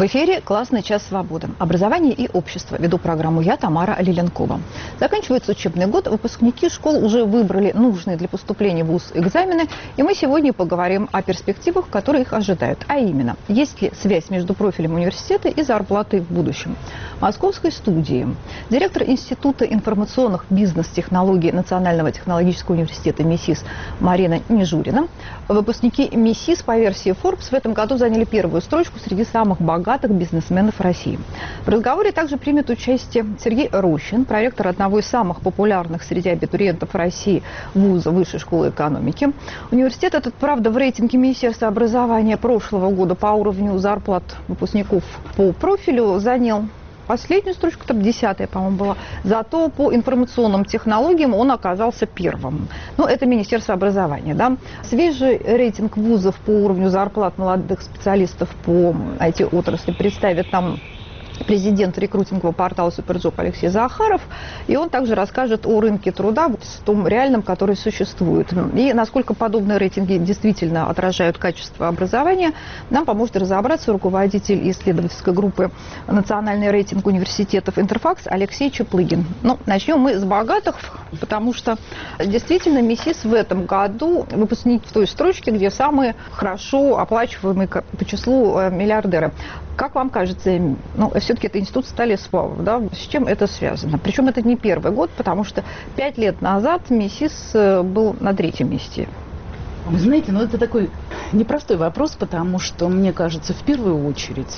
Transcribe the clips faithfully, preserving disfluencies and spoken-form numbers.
В эфире «Классный час свободы». Образование и общество. Веду программу я, Тамара Лиленкова. Заканчивается учебный год. Выпускники школ уже выбрали нужные для поступления в вуз экзамены. И мы сегодня поговорим о перспективах, которые их ожидают. А именно, есть ли связь между профилем университета и зарплатой в будущем. В московской студии директор Института информационных бизнес-технологий Национального технологического университета МИСИС Марина Нежурина. Выпускники МИСИС по версии Forbes в этом году заняли первую строчку среди самых богатых бизнесменов России. В разговоре также примет участие Сергей Рощин, проректор одного из самых популярных среди абитуриентов России вуза Высшей школы экономики. Университет этот, правда, в рейтинге Министерства образования прошлого года по уровню зарплат выпускников по профилю занял последнюю строчку, там десятая, по-моему, была. Зато по информационным технологиям он оказался первым. Ну, это Министерство образования, да. Свежий рейтинг вузов по уровню зарплат молодых специалистов по ай ти-отрасли представит нам президент рекрутингового портала Суперджоп Алексей Захаров. И он также расскажет о рынке труда, в том реальном, который существует. И насколько подобные рейтинги действительно отражают качество образования, нам поможет разобраться руководитель исследовательской группы «Национальный рейтинг университетов Интерфакс» Алексей Чаплыгин. Ну, начнем мы с богатых, потому что действительно МИСИС в этом году выпускник в той строчке, где самые хорошо оплачиваемые по числу миллиардеры. Как вам кажется, ну, все-таки это институт стали сплавов, да? С чем это связано? Причем это не первый год, потому что пять лет назад МИСИС был на третьем месте. Вы знаете, ну это такой непростой вопрос, потому что, мне кажется, в первую очередь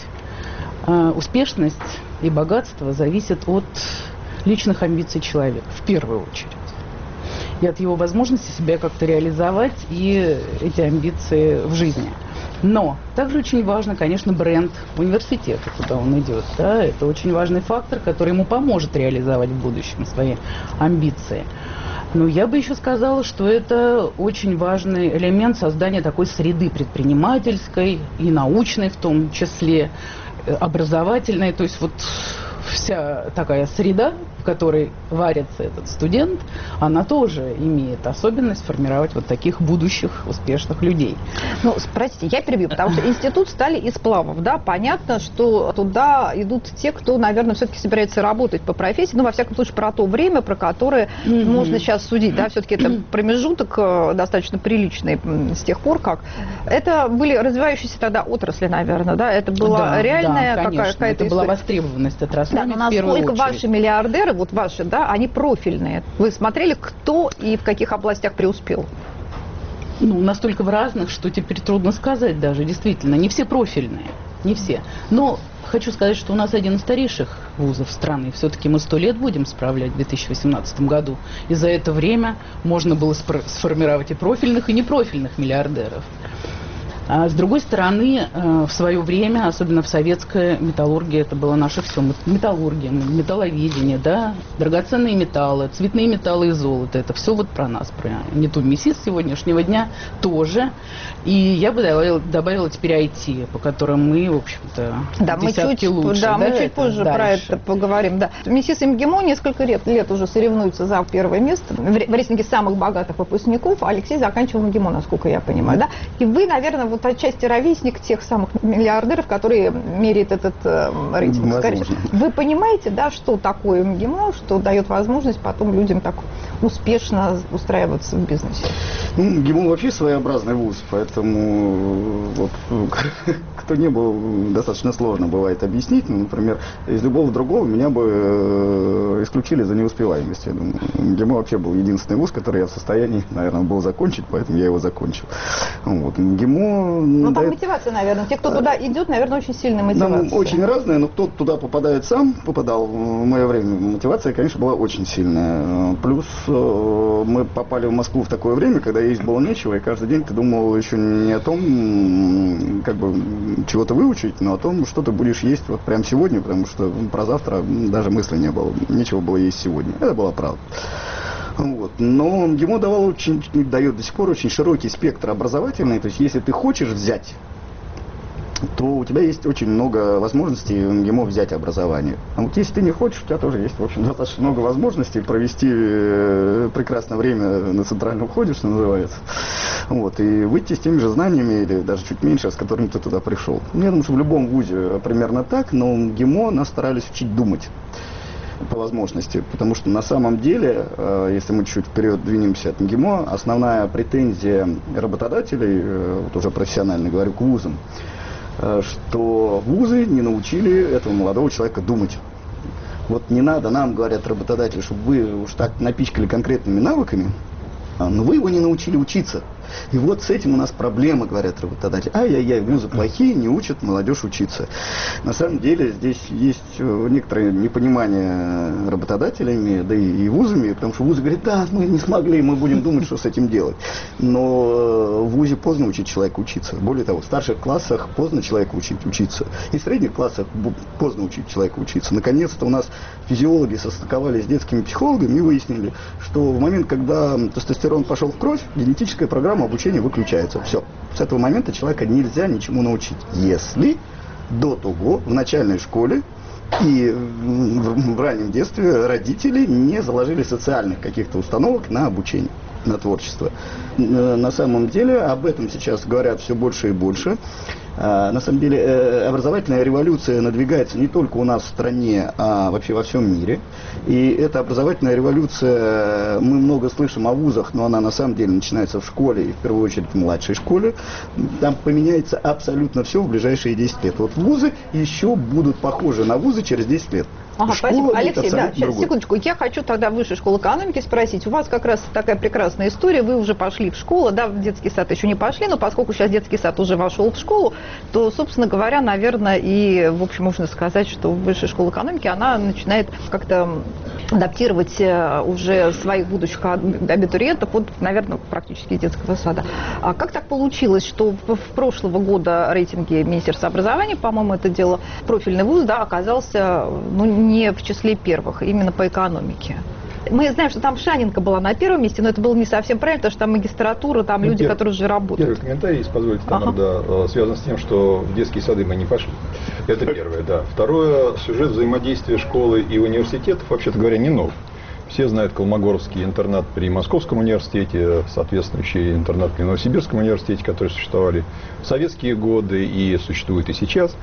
э, успешность и богатство зависят от личных амбиций человека, в первую очередь. И от его возможности себя как-то реализовать и эти амбиции в жизни. Но также очень важно, конечно, бренд университета, куда он идет. Да? Это очень важный фактор, который ему поможет реализовать в будущем свои амбиции. Но я бы еще сказала, что это очень важный элемент создания такой среды предпринимательской и научной в том числе, образовательной. То есть вот вся такая среда, в которой варится этот студент, она тоже имеет особенность формировать вот таких будущих успешных людей. Ну, простите, я перебью, потому что институт стали из сплавов, да, понятно, что туда идут те, кто, наверное, все-таки собирается работать по профессии, ну, во всяком случае, про то время, про которое mm-hmm. можно сейчас судить, да, все-таки это промежуток достаточно приличный с тех пор, как. Это были развивающиеся тогда отрасли, наверное, да, это была да, реальная да, какая-то история. Это была востребованность отрасли. Да, но насколько ваши миллиардеры, вот ваши, да, они профильные? Вы смотрели, кто и в каких областях преуспел? Ну, настолько в разных, что теперь трудно сказать даже, действительно. Не все профильные, не все. Но хочу сказать, что у нас один из старейших вузов страны. Все-таки мы сто лет будем справлять в две тысячи восемнадцатом году. И за это время можно было сформировать и профильных, и непрофильных миллиардеров. А с другой стороны, в свое время, особенно в советской металлургии, это было наше все. Металлургия, металловедение, да, драгоценные металлы, цветные металлы и золото. Это все вот про нас, про НИТУ МИСИС сегодняшнего дня тоже. И я бы добавила, добавила теперь ай ти, по которым мы, в общем-то, да, десятки мы чуть, лучше. Да, да, мы чуть позже дальше. Про это поговорим. Да. МИСИС и МГИМО несколько лет, лет уже соревнуются за первое место в рейтинге самых богатых выпускников. Алексей заканчивал МГИМО, насколько я понимаю. Да? И вы, наверное, вот отчасти ровесник тех самых миллиардеров, которые меряют этот э, рейтинг. Скорее. Вы понимаете, да, что такое МГИМО, что дает возможность потом людям так успешно устраиваться в бизнесе? Ну, МГИМО вообще своеобразный вуз, поэтому вот, кто не был, достаточно сложно бывает объяснить. Ну, например, из любого другого меня бы э, исключили за неуспеваемость. Я думаю, МГИМО вообще был единственный вуз, который я в состоянии, наверное, был закончить, поэтому я его закончил. Вот. МГИМО... Ну, там мотивация, наверное. Те, кто туда идет, наверное, очень сильная мотивация. Там очень разная, но кто туда попадает сам, попадал в мое время, мотивация, конечно, была очень сильная. Плюс э, мы попали в Москву в такое время, когда есть было нечего, и каждый день ты думал еще не о том, как бы, чего-то выучить, но о том, что ты будешь есть вот прямо сегодня, потому что про завтра даже мысли не было. Нечего было есть сегодня. Это была правда. Вот. Но МГИМО давал очень, дает до сих пор очень широкий спектр образовательный. То есть, если ты хочешь взять, то у тебя есть очень много возможностей в МГИМО взять образование. А вот если ты не хочешь, у тебя тоже есть, в общем, достаточно много возможностей провести прекрасное время на центральном входе, что называется. Вот, и выйти с теми же знаниями, или даже чуть меньше, с которыми ты туда пришел. Я думаю, что в любом вузе примерно так, но в ГИМО нас старались учить думать по возможности, потому что на самом деле, если мы чуть вперед двинемся от МГИМО, основная претензия работодателей, вот уже профессионально говорю, к вузам, что вузы не научили этого молодого человека думать. Вот не надо нам, говорят работодатели, чтобы вы уж так напичкали конкретными навыками, но вы его не научили учиться. И вот с этим у нас проблема, говорят работодатели. Ай-яй-яй, вузы плохие, не учат молодежь учиться. На самом деле здесь есть некоторое непонимание работодателями, да и, и вузами, потому что вузы говорят, да, мы не смогли, мы будем думать, что с этим делать. Но в вузе поздно учить человека учиться. Более того, в старших классах поздно человека учить учиться. И в средних классах поздно учить человека учиться. Наконец-то у нас физиологи состыковались с детскими психологами и выяснили, что в момент, когда тестостерон пошел в кровь, генетическая программа обучения выключается. Все. С этого момента человека нельзя ничему научить. Если до того в начальной школе и в, в раннем детстве родители не заложили социальных каких-то установок на обучение, на творчество. На самом деле об этом сейчас говорят все больше и больше. На самом деле образовательная революция надвигается не только у нас в стране, а вообще во всем мире. И эта образовательная революция, мы много слышим о вузах, но она на самом деле начинается в школе, и в первую очередь в младшей школе. Там поменяется абсолютно все в ближайшие десять лет. Вот вузы еще будут похожи на вузы через десять лет. Ага, Школа спасибо. Алексей, да, сейчас, другой. секундочку. Я хочу тогда в Высшей школе экономики спросить. У вас как раз такая прекрасная история. Вы уже пошли в школу, да, в детский сад еще не пошли, но поскольку сейчас детский сад уже вошел в школу, то, собственно говоря, наверное, и, в общем, можно сказать, что Высшая школа экономики, она начинает как-то адаптировать уже своих будущих абитуриентов вот, наверное, практически детского сада. А как так получилось, что в, в прошлого года рейтинге Министерства образования, по-моему, это дело, профильный вуз, да, оказался, ну, не в числе первых, именно по экономике? Мы знаем, что там Шаненко была на первом месте, но это было не совсем правильно, потому что там магистратура, там ну, люди, пер... которые уже работают. Первый комментарий, если позволите, там, ага. да, связан с тем, что в детские сады мы не пошли. Это первое, да. Второе, сюжет взаимодействия школы и университетов, вообще-то говоря, не нов. Все знают Колмогоровский интернат при Московском университете, соответствующий интернат при Новосибирском университете, которые существовали в советские годы и существуют и сейчас.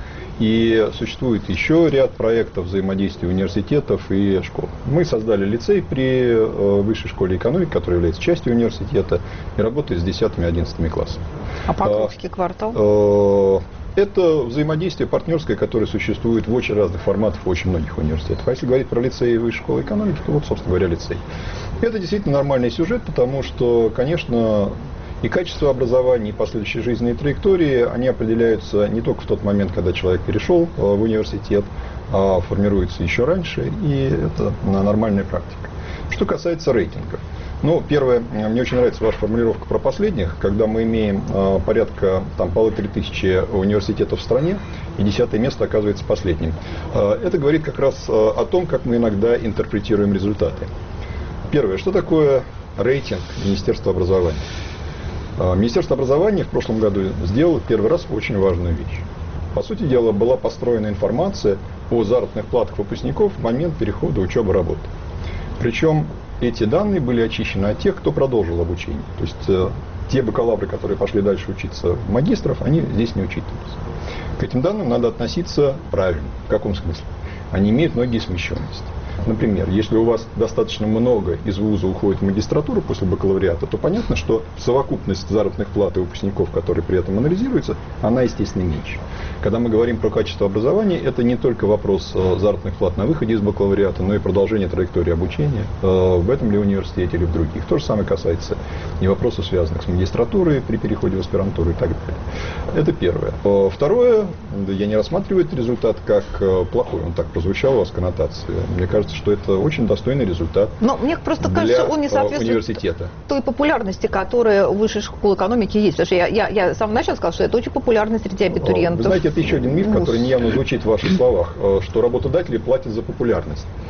И существует еще ряд проектов взаимодействия университетов и школ. Мы создали лицей при Высшей школе экономики, который является частью университета и работает с десятыми и одиннадцатыми классами. А Покровский квартал? Это взаимодействие партнерское, которое существует в очень разных форматах в очень многих университетах. А если говорить про лицей и Высшей школы экономики, то вот, собственно говоря, лицей. Это действительно нормальный сюжет, потому что, конечно, и качество образования, и последующие жизненные траектории, они определяются не только в тот момент, когда человек перешел в университет, а формируются еще раньше, и это нормальная практика. Что касается рейтингов. Ну, первое, мне очень нравится ваша формулировка про последних, когда мы имеем э, порядка там полутора тысячи университетов в стране, и десятое место оказывается последним. Э, это говорит как раз э, о том, как мы иногда интерпретируем результаты. Первое, что такое рейтинг Министерства образования? Э, Министерство образования в прошлом году сделало первый раз очень важную вещь. По сути дела, была построена информация о заработных платах выпускников в момент перехода учебы-работы. Причем эти данные были очищены от тех, кто продолжил обучение. То есть э, те бакалавры, которые пошли дальше учиться в магистров, они здесь не учитываются. К этим данным надо относиться правильно. В каком смысле? Они имеют многие смещенности. Например, если у вас достаточно много из вуза уходит в магистратуру после бакалавриата, то понятно, что совокупность заработных плат и выпускников, которые при этом анализируются, она, естественно, меньше. Когда мы говорим про качество образования, это не только вопрос заработных плат на выходе из бакалавриата, но и продолжение траектории обучения в этом ли университете или в других. То же самое касается и вопросов, связанных с магистратурой при переходе в аспирантуру и так далее. Это первое. Второе, я не рассматриваю этот результат как плохой. Он так прозвучал у вас в коннотации. Мне кажется, что это очень достойный результат. Но мне просто кажется, он не соответствует университета. Той популярности, которая в Высшей школе экономики есть. Потому что я, я, я с самого начала сказала, что это очень популярно среди абитуриентов. Вы знаете, это еще один миф, который неявно звучит в ваших словах, что работодатели платят за популярность.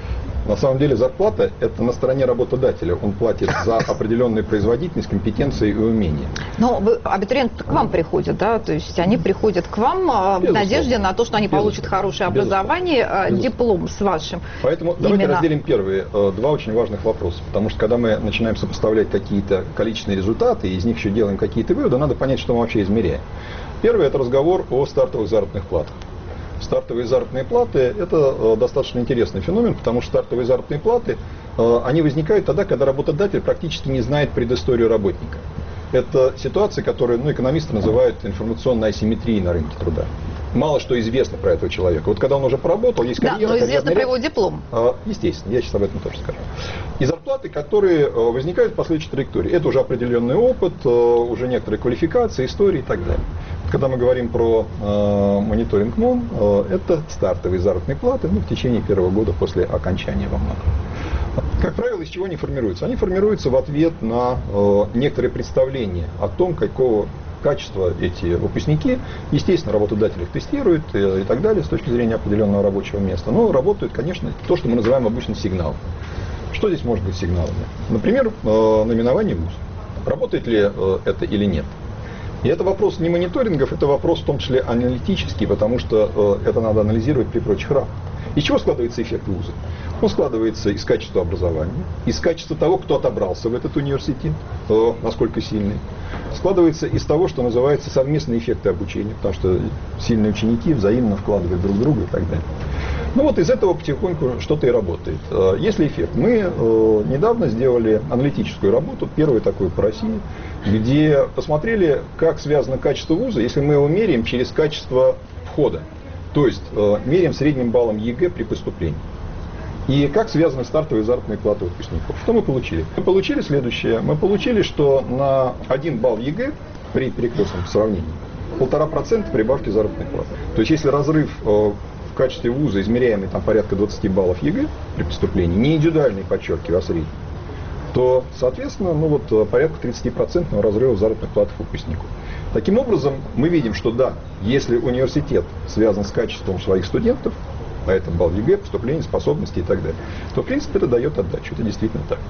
На самом деле зарплата – это на стороне работодателя. Он платит за определенную производительность, компетенции и умения. Но вы, абитуриенты к вам приходят, да? То есть они приходят к вам в Безусловно. надежде на то, что они Безусловно. получат хорошее образование, Безусловно. диплом с вашим. Поэтому Именно... давайте разделим первые э, два очень важных вопроса. Потому что когда мы начинаем сопоставлять какие-то количественные результаты, и из них еще делаем какие-то выводы, надо понять, что мы вообще измеряем. Первый – это разговор о стартовых заработных платах. Стартовые заработные платы – это э, достаточно интересный феномен, потому что стартовые заработные платы, э, они возникают тогда, когда работодатель практически не знает предысторию работника. Это ситуация, которую ну, экономисты называют информационной асимметрией на рынке труда. Мало что известно про этого человека. Вот когда он уже поработал, есть карьера... Да, но известно про его ряд, диплом. Э, естественно, я сейчас об этом тоже скажу. И зарплаты, которые э, возникают в последующей траектории. Это уже определенный опыт, э, уже некоторые квалификации, истории и так далее. Когда мы говорим про э, мониторинг МОН, э, это стартовые заработные платы ну, в течение первого года после окончания во многом. Как правило, из чего они формируются? Они формируются в ответ на э, некоторые представления о том, какого качества эти выпускники. Естественно, работодатель их тестирует и, и так далее с точки зрения определенного рабочего места. Но работают, конечно, то, что мы называем обычно сигналом. Что здесь может быть сигналами? Например, э, наименование вуза. Работает ли э, это или нет? И это вопрос не мониторингов, это вопрос в том числе аналитический, потому что э, это надо анализировать при прочих равных. Из чего складывается эффект вуза? Он складывается из качества образования, из качества того, кто отобрался в этот университет, э, насколько сильный. Складывается из того, что называется совместные эффекты обучения, потому что сильные ученики взаимно вкладывают друг в друга и так далее. Ну вот из этого потихоньку что-то и работает. Если эффект, мы э, недавно сделали аналитическую работу, первую такую по России, где посмотрели, как связано качество вуза, если мы его меряем через качество входа. То есть э, меряем средним баллом ЕГЭ при поступлении. И как связаны стартовые заработные платы выпускников. Что мы получили? Мы получили следующее. Мы получили, что на один балл ЕГЭ при перекрестном сравнении полтора процента прибавки заработной платы. То есть если разрыв э, в качестве вуза, измеряемый там порядка двадцати баллов ЕГЭ при поступлении, не индивидуальный, подчеркиваю, а средний, то, соответственно, ну вот порядка тридцати процентов разрыва заработных плат выпускников. Таким образом, мы видим, что да, если университет связан с качеством своих студентов, а это балл ЕГЭ, поступление, способности и так далее, то, в принципе, это дает отдачу. Это действительно так.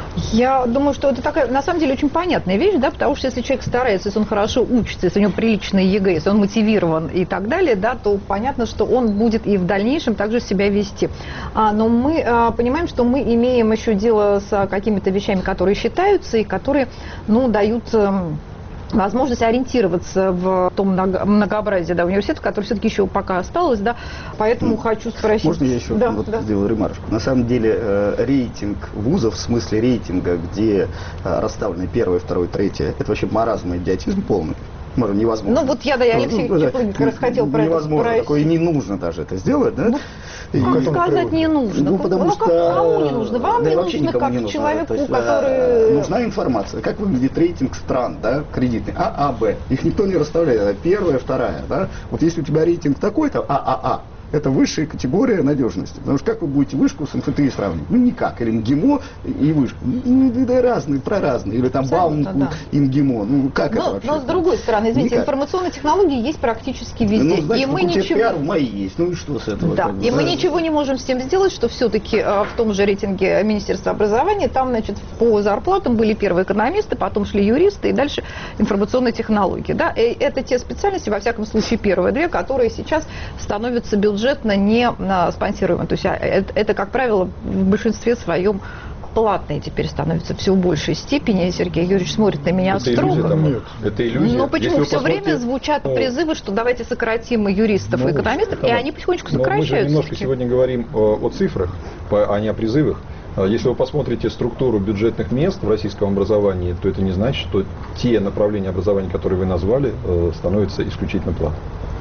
Я думаю, что это такая, на самом деле, очень понятная вещь, да, потому что если человек старается, если он хорошо учится, если у него приличный ЕГЭ, если он мотивирован и так далее, да, то понятно, что он будет и в дальнейшем также себя вести. А, но мы а, понимаем, что мы имеем еще дело с какими-то вещами, которые считаются и которые, ну, дают... возможность ориентироваться в том многообразии, да, университетов, которое все-таки еще пока осталось, да, поэтому ну, хочу спросить... Можно я еще да, вот да. сделаю ремарочку? На самом деле э, рейтинг вузов, в смысле рейтинга, где э, расставлены первое, второе, третье, это вообще маразм и идиотизм полный. Может, невозможно. Ну вот я, да, я Алексей ну, Чеплынник как раз хотел про невозможно, это такое и не нужно даже это сделать, да? Ну, как сказать не нужно? Ну, потому ну, что... как, кому не нужно? Вам да, не вообще нужно, как не нужно. человеку, есть, который... Нужна информация. Как выглядит рейтинг стран, да, кредитный? А, А, Б. Их никто не расставляет. Первая, вторая, да? Вот если у тебя рейтинг такой-то, А, А, А. Это высшая категория надежности. Потому что как вы будете вышку с эм эф тэ и сравнивать? Ну, никак. Или МГИМО и вышку. Ну, да, разные, про разные. Или там Бауманку да. и МГИМО. Ну, как но, это вообще? Но с другой стороны, извините, никак. Информационные технологии есть практически везде. Ну, значит, и мы ничего... пиар в моей есть. Ну и что с этого? Да, и да. мы ничего не можем с тем сделать, что все-таки э, в том же рейтинге Министерства образования, там, значит, по зарплатам были первые экономисты, потом шли юристы и дальше информационные технологии. Да? И это те специальности, во всяком случае, первые две, которые сейчас становятся бюджетно не спонсируемы. То есть это, это, как правило, в большинстве своем платные теперь становятся все в большей степени. Сергей Юрьевич смотрит на меня это строго. Иллюзия, там, это иллюзия. Но почему Если все посмотрите... время звучат ну, призывы, что давайте сократим юристов ну, и экономистов, да. и они потихонечку Но сокращаются. Мы же немножко сегодня говорим о, о цифрах, а не о призывах. Если вы посмотрите структуру бюджетных мест в российском образовании, то это не значит, что те направления образования, которые вы назвали, становятся исключительно платными.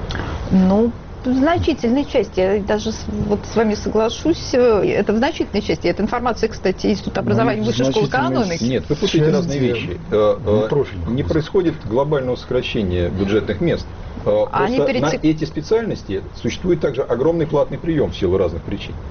Ну, в значительной части, я даже вот с вами соглашусь, это в значительной части. Эта информация, кстати, Институт образования Высшей школы экономики. Нет, вы путаете разные вещи. Не, не происходит глобального сокращения бюджетных мест. Они Просто перетек... на эти специальности существует также огромный платный прием в силу разных причин.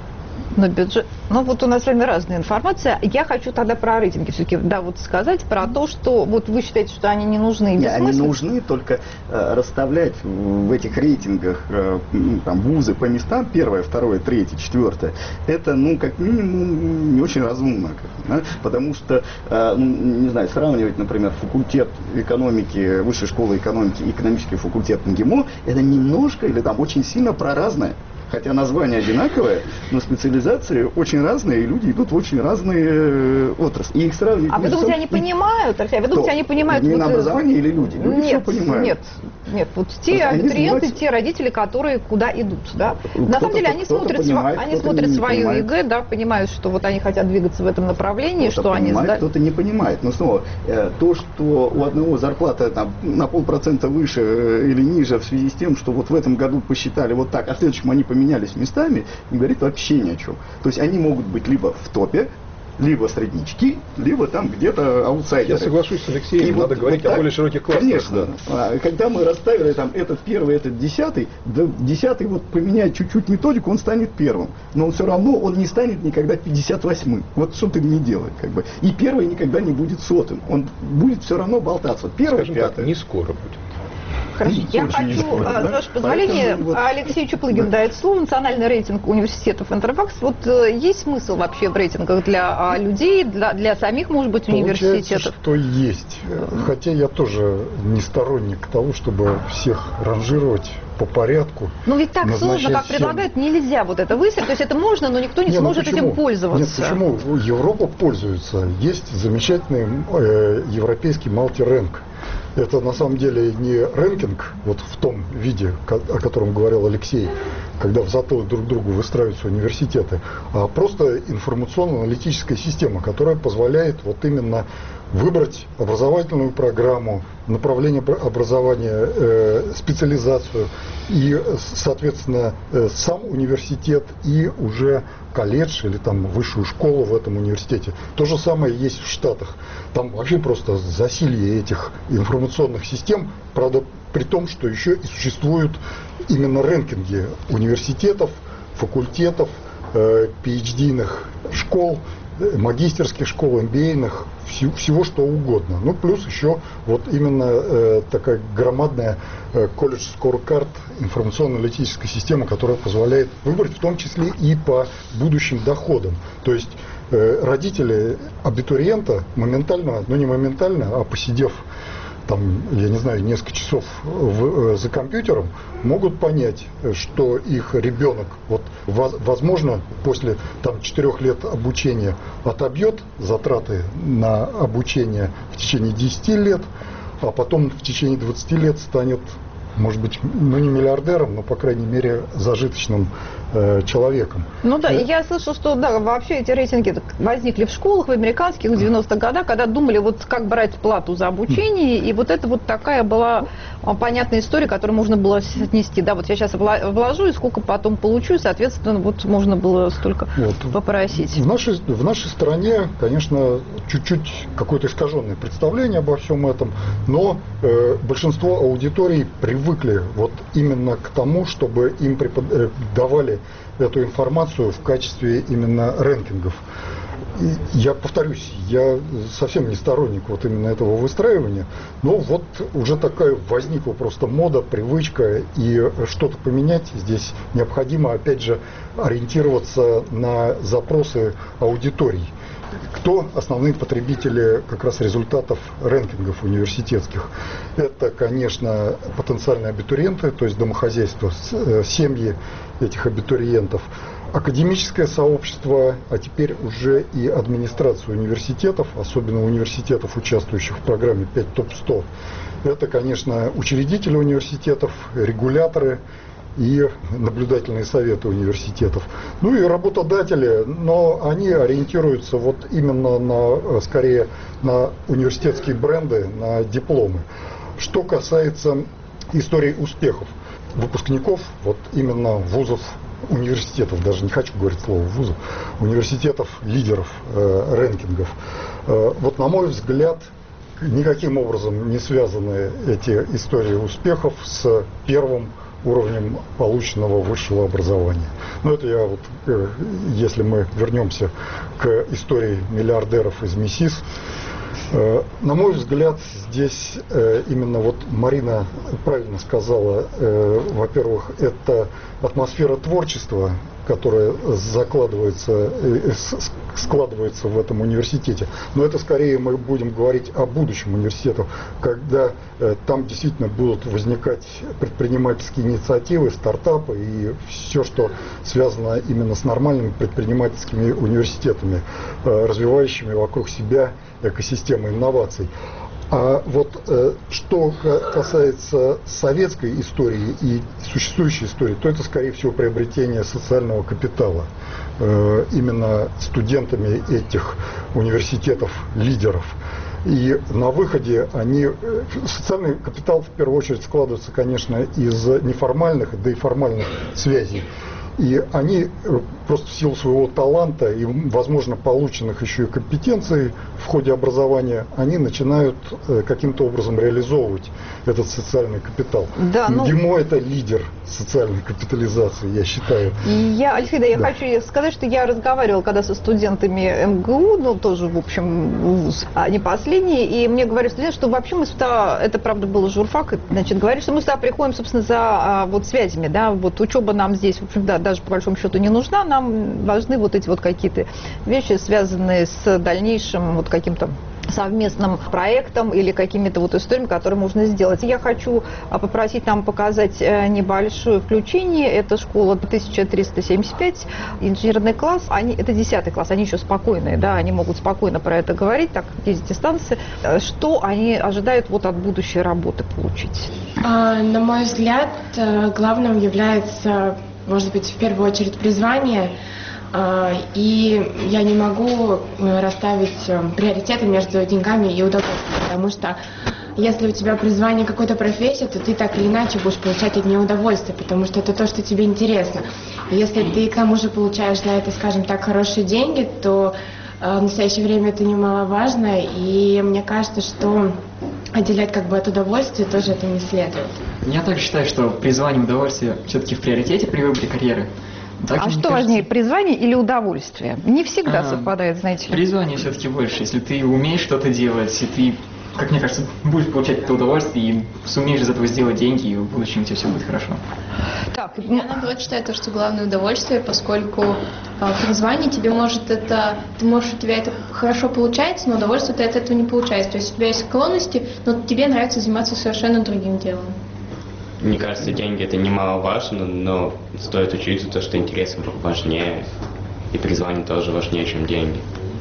Но бюджет... Ну, вот у нас с вами разная информация. Я хочу тогда про рейтинги все-таки, да, вот сказать про то, что вот вы считаете, что они не нужны и бессмысленны. Они нужны, только э, расставлять в этих рейтингах э, там, вузы по местам, первое, второе, третье, четвертое, это, ну, как минимум, не очень разумно. Да? Потому что, э, ну, не знаю, сравнивать, например, факультет экономики, высшей школы экономики и экономический факультет МГИМО, это немножко или там очень сильно про разное. Хотя название одинаковое, но специализации очень разные, и люди идут в очень разные отрасли. И их сравнивать... А вы думаете, они понимают, Алексей, вы думаете, они понимают... Именно вот, образование или люди? Люди нет, все понимают. Нет, нет, вот те абитуриенты, занимаются... те родители, которые куда идут, да? На самом деле они смотрят, понимает, они смотрят свою ЕГЭ, да, понимают, что вот они хотят двигаться в этом направлении, кто-то что понимает, они... Сдали... Кто-то не понимает, но снова, то, что у одного зарплата там, на полпроцента выше или ниже в связи с тем, что вот в этом году посчитали вот так, а в следующем они поменялись местами, не говорит вообще ни о чем. То есть они могут быть либо в топе, либо среднячки, либо там где-то аутсайдеры. Я соглашусь с Алексеем, и надо вот, говорить вот так, о более широких классах. Конечно. Да. Когда мы расставили там этот первый, этот десятый, да, десятый вот поменяет чуть-чуть методику, он станет первым. Но он все равно, он не станет никогда пятьдесят восьмым. Вот что ты не делай, как бы. И первый никогда не будет сотым. Он будет все равно болтаться. Первый, Скажем пятый. Так, не скоро будет. Хорошо. Я хочу, скоро, да? с вашего позволения, Поэтому, вот... Алексей Чуплыгин да. дает слово. Национальный рейтинг университетов Интерфакс. Вот э, есть смысл вообще в рейтингах для а, людей, для, для самих, может быть, Получается, университетов? что есть. Хотя я тоже не сторонник того, чтобы всех ранжировать по порядку. Ну ведь так сложно, как всем... предлагают, нельзя вот это выставить. То есть это можно, но никто не, не сможет ну этим пользоваться. Нет, почему? Европа пользуется. Есть замечательный э, европейский мультирэнк. Это на самом деле не рэнкинг, вот в том виде, о котором говорил Алексей, когда в затылок друг другу выстраиваются университеты, а просто информационно-аналитическая система, которая позволяет вот именно выбрать образовательную программу, направление образования, э, специализацию и, соответственно, э, сам университет и уже колледж или там высшую школу в этом университете. То же самое есть в Штатах. Там вообще просто засилье этих информационных систем, правда, при том, что еще и существуют именно рэнкинги университетов, факультетов, э, пи эйч ди-ных школ, магистерских школ, эм би эй-ных, всего, всего что угодно. Ну, плюс еще вот именно э, такая громадная э, колледж скоркард, информационно-аналитическая система, которая позволяет выбрать в том числе и по будущим доходам. То есть э, родители абитуриента моментально, ну не моментально, а посидев там, я не знаю, несколько часов в, за компьютером, могут понять, что их ребенок, вот, возможно, после там, четырех лет обучения отобьет затраты на обучение в течение десяти лет, а потом в течение двадцати лет станет, может быть, ну не миллиардером, но, по крайней мере, зажиточным э, человеком. Ну да, и я слышу, что да, вообще эти рейтинги возникли в школах, в американских, в девяностых годах, когда думали, вот как брать плату за обучение, и вот это вот такая была понятная история, которую можно было отнести. Да, вот я сейчас вложу, и сколько потом получу, и, соответственно, вот можно было столько вот попросить. В нашей, в нашей стране, конечно, чуть-чуть какое-то искаженное представление обо всем этом, но э, большинство аудиторий привыкли вот именно к тому, чтобы им препод... давали эту информацию в качестве именно рэнкингов. И я повторюсь, я совсем не сторонник вот именно этого выстраивания, но вот уже такая возникла просто мода, привычка, и что-то поменять здесь необходимо, опять же, ориентироваться на запросы аудиторий. Кто основные потребители как раз результатов рэнкингов университетских? Это, конечно, потенциальные абитуриенты, то есть домохозяйства, семьи этих абитуриентов, академическое сообщество, а теперь уже и администрация университетов, особенно университетов, участвующих в программе пять топ сто. Это, конечно, учредители университетов, регуляторы и наблюдательные советы университетов. Ну и работодатели, но они ориентируются вот именно на, скорее, на университетские бренды, на дипломы. Что касается истории успехов выпускников, вот именно вузов, университетов, даже не хочу говорить слово вузов, университетов, лидеров э, рэнкингов. Э, вот на мой взгляд, никаким образом не связаны эти истории успехов с первым уровнем полученного высшего образования. Но это я вот, если мы вернемся к истории миллиардеров из МИСИС, на мой взгляд, здесь именно вот Марина правильно сказала, во-первых, это атмосфера творчества, которая закладывается, складывается в этом университете. Но это скорее мы будем говорить о будущем университете, когда там действительно будут возникать предпринимательские инициативы, стартапы и все, что связано именно с нормальными предпринимательскими университетами, развивающими вокруг себя экосистемы инноваций. А вот э, что касается советской истории и существующей истории, то это, скорее всего, приобретение социального капитала э, именно студентами этих университетов-лидеров. И на выходе они, социальный капитал в первую очередь складывается, конечно, из неформальных, да и формальных связей. И они просто в силу своего таланта и, возможно, полученных еще и компетенций в ходе образования, они начинают каким-то образом реализовывать этот социальный капитал. Да, ну... ГИМО – это лидер социальной капитализации, я считаю. Я, Алексей, да, я да. хочу сказать, что я разговаривала когда со студентами эм гэ у, ну, тоже, в общем, вуз, а не последний, и мне говорят студенты, что вообще мы сюда, это, правда, был журфак, значит, говорят, что мы сюда приходим, собственно, за а, вот связями, да, вот учеба нам здесь, в общем, да, даже по большому счету не нужна, нам важны вот эти вот какие-то вещи, связанные с дальнейшим вот каким-то совместным проектом или какими-то вот историями, которые можно сделать. Я хочу попросить нам показать небольшое включение. Это школа тысяча триста семьдесят пять, инженерный класс. Они, это десятый класс, они еще спокойные, да, они могут спокойно про это говорить, так есть дистанции. Что они ожидают вот от будущей работы получить? На мой взгляд, главным является, может быть, в первую очередь призвание. И я не могу расставить приоритеты между деньгами и удовольствием, потому что если у тебя призвание какой-то профессии, то ты так или иначе будешь получать от нее удовольствие, потому что это то, что тебе интересно. И если ты к тому же получаешь за это, скажем так, хорошие деньги, то в настоящее время это немаловажно, и мне кажется, что отделять как бы от удовольствия тоже это не следует. Я также считаю, что призвание и удовольствие все-таки в приоритете при выборе карьеры. Также, а что кажется, важнее, призвание или удовольствие? Не всегда а, совпадает, знаете ли. Призвание все-таки больше. Если ты умеешь что-то делать, и ты, как мне кажется, будешь получать это удовольствие и сумеешь из этого сделать деньги, и в будущем у тебя все будет хорошо. Так, я наоборот считаю, то, что главное удовольствие, поскольку а, призвание тебе может это, ты можешь, у тебя это хорошо получается, но удовольствие ты от этого не получается. То есть у тебя есть склонности, но тебе нравится заниматься совершенно другим делом. Мне кажется, деньги это немаловажно, но стоит учиться то, что интерес важнее, и призвание тоже важнее, чем деньги.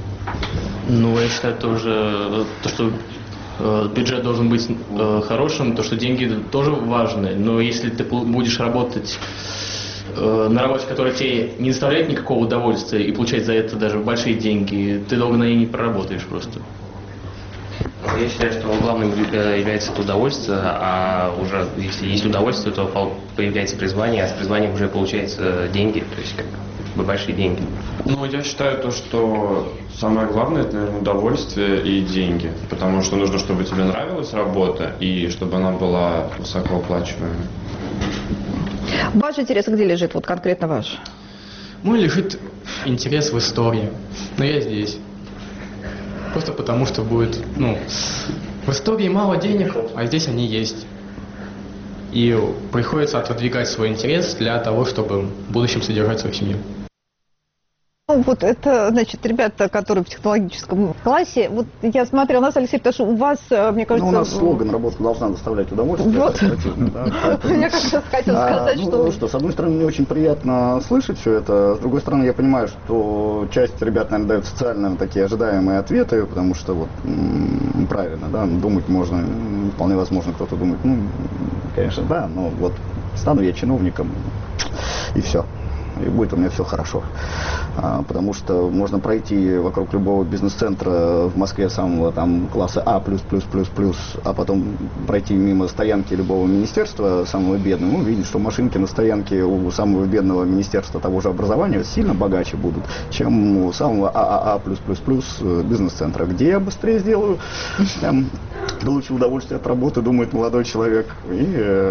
Ну, я считаю тоже, то, что э, бюджет должен быть э, хорошим, то, что деньги тоже важны, но если ты будешь работать э, на работе, которая тебе не доставляет никакого удовольствия, и получать за это даже большие деньги, ты долго на ней не проработаешь просто. Я считаю, что главным является это удовольствие, а уже если есть удовольствие, то появляется призвание, а с призванием уже получаются деньги, то есть как бы большие деньги. Ну, я считаю то, что самое главное это, наверное, удовольствие и деньги, потому что нужно, чтобы тебе нравилась работа и чтобы она была высокооплачиваемой. Ваш интерес где лежит, вот конкретно ваш? Мой лежит интерес в истории, но я здесь. Просто потому, что будет, ну, в истории мало денег, а здесь они есть. И приходится отодвигать свой интерес для того, чтобы в будущем содержать свою семью. Ну, вот это, значит, ребята, которые в технологическом классе, вот я смотрела на вас, Алексей, потому что у вас, мне кажется... Ну, у нас слоган «Работа должна доставлять удовольствие». Вот. Я как раз хотела сказать, что... Ну, что, с одной стороны, мне очень приятно слышать все это, с другой стороны, я понимаю, что часть ребят, наверное, дают социально такие ожидаемые ответы, потому что, вот, правильно, да, думать можно, вполне возможно, кто-то думает, ну, конечно, да, но вот стану я чиновником, и все. И будет у меня все хорошо. А, потому что можно пройти вокруг любого бизнес-центра в Москве самого там класса А++++, а потом пройти мимо стоянки любого министерства самого бедного, ну, видеть, что машинки на стоянке у самого бедного министерства того же образования сильно богаче будут, чем у самого ААА+++ бизнес-центра, где я быстрее сделаю там получил удовольствие от работы, думает молодой человек. И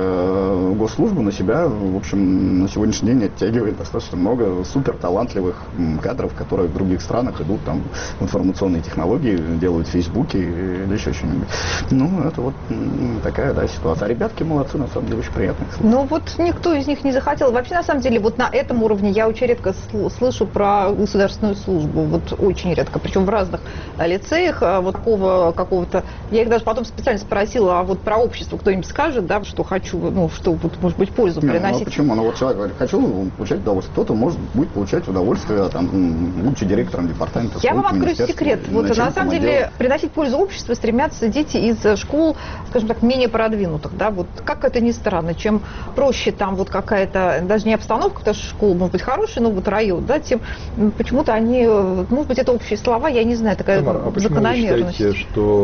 э, госслужба на себя, в общем, на сегодняшний день оттягивает достаточно много супер талантливых кадров, которые в других странах идут там в информационные технологии, делают в Фейсбуке или еще что-нибудь. Ну, это вот такая, да, ситуация. А ребятки молодцы, на самом деле, очень приятные. Ну, вот никто из них не захотел. Вообще, на самом деле, вот на этом уровне я очень редко слышу про государственную службу. Вот очень редко. Причем в разных лицеях. Вот такого какого-то... Я их даже потом специально спросила, а вот про общество кто-нибудь скажет, да, что хочу, ну, что, вот, может быть, пользу не, приносить. Ну, а почему? Ну, вот человек говорит, хочу получать удовольствие. Кто-то может будет получать удовольствие, там, будучи директором департамента. Я вам открою секрет. Вот на самом деле делать. приносить пользу обществу стремятся дети из школ, скажем так, менее продвинутых, да, вот как это ни странно, чем проще там вот какая-то, даже не обстановка, потому что школа может быть хорошая, но вот район, да, тем почему-то они, может быть, это общие слова, я не знаю, такая Тамара, а почему закономерность. вы считаете,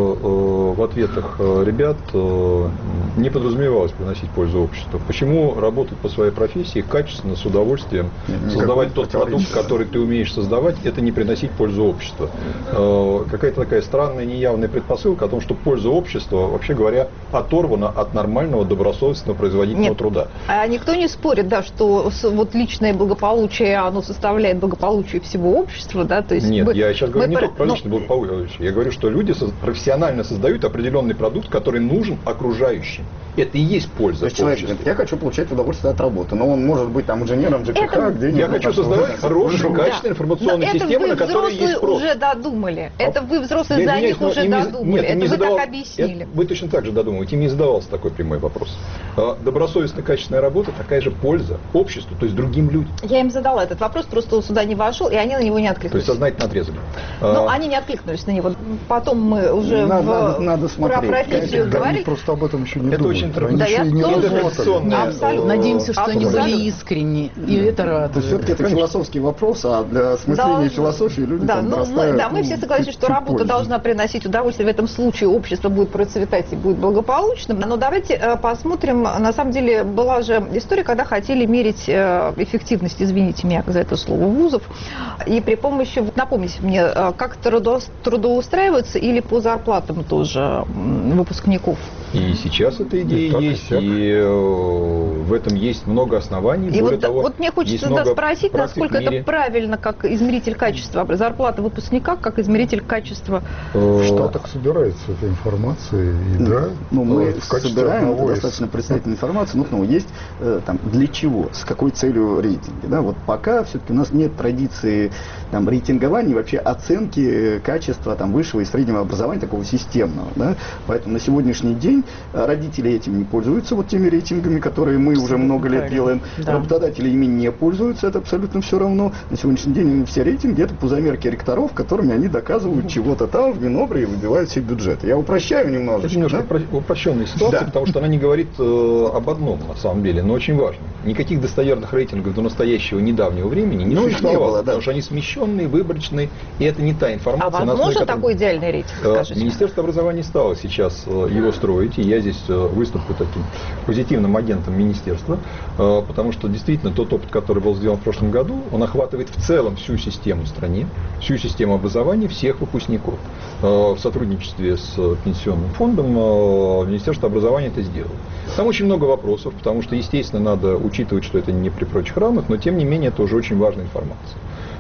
что э, в ответах э, ребят э, не подразумевалось приносить пользу обществу? Почему работать по своей профессии качественно, с удовольствием, Никакого создавать тот продукт, который ты умеешь создавать, это не приносить пользу обществу? Э, какая-то такая странная, неявная предпосылка о том, что польза общества, вообще говоря, оторвана от нормального, добросовестного, производительного Нет, труда. А никто не спорит, да, что вот личное благополучие, оно составляет благополучие всего общества, да, то есть... Нет, мы, я сейчас говорю не мы, только про ну, личное благополучие, я говорю, что люди профессионально создают определенный продукт, который нужен окружающим. Это и есть польза. То есть человек говорит, я хочу получать удовольствие от работы, но он может быть там инженером джи пи ха, где-нибудь. Я хочу создавать хорошие, качественные информационные системы, на которые есть спрос. Это вы взрослые уже додумали. Это вы взрослые за них уже додумали. Это вы так объяснили. Вы точно так же додумываете. Им не задавался такой прямой вопрос. Добросовестная, качественная работа, такая же польза обществу, то есть другим людям. Я им задала этот вопрос, просто он сюда не вошел, и они на него не откликнулись. То есть сознательно отрезали. Ну, они не откликнулись на него. Потом мы уже надо, в, надо, надо про профессию говорили. Они просто об этом еще не это думают. Очень Они да, еще я и не тоже. разработали. Надеемся, что они Абсолютно. были искренни, и это радует. То есть все-таки это философский вопрос, а для осмысления Да, философии люди да, там ну, бросают, мы, да, мы ну, все согласились, что работа пользу. должна приносить удовольствие. В этом случае общество будет процветать и будет благополучным. Но давайте э, посмотрим. На самом деле была же история, когда хотели мерить э, эффективность, извините меня за это слово, вузов. И при помощи, напомните мне, э, как трудо, трудоустраиваются или по зарплатам тоже м, выпускников? И сейчас эта идея и есть, и э, в этом есть много оснований. И Более вот, того, вот мне хочется да, спросить, насколько это правильно, как измеритель качества зарплаты выпускника, как измеритель качества. В Штатах собирается эта информация, и ну, да, ну, мы в качестве собираем одного из- достаточно представительной информации, но ну, есть э, там для чего, с какой целью рейтинги. Да? Вот пока все-таки у нас нет традиции там, рейтингования, вообще оценки качества там, высшего и среднего образования такого системного. Да? Поэтому на сегодняшний день родители этим не пользуются, вот теми рейтингами, которые мы уже много лет делаем. Да. Работодатели ими не пользуются, это абсолютно все равно. На сегодняшний день все рейтинги это пузомерки ректоров, которыми они доказывают чего-то там в Минобре и выбивают себе бюджеты. Я упрощаю немножечко. Это немножко да? про- упрощенная ситуация, Да. потому что она не говорит э, об одном, на самом деле, но очень важно. Никаких достоверных рейтингов до настоящего недавнего времени не Ну, их не существовало, было, да. потому что они смещенные, выборочные, и это не та А информация, на основе возможно которой- такой идеальный рейтинг, Э, скажите? Министерство образования стало сейчас э, его строить, и я здесь э, выступлю таким позитивным агентом министерства, э, потому что действительно тот опыт, который был сделан в прошлом году, он охватывает в целом всю систему в стране, всю систему образования всех выпускников. Э, В сотрудничестве с э, Пенсионным фондом э, Министерство образования это сделало. Там очень много вопросов, потому что, естественно, надо учитывать, что это не при прочих равных, но тем не менее это уже очень важная информация.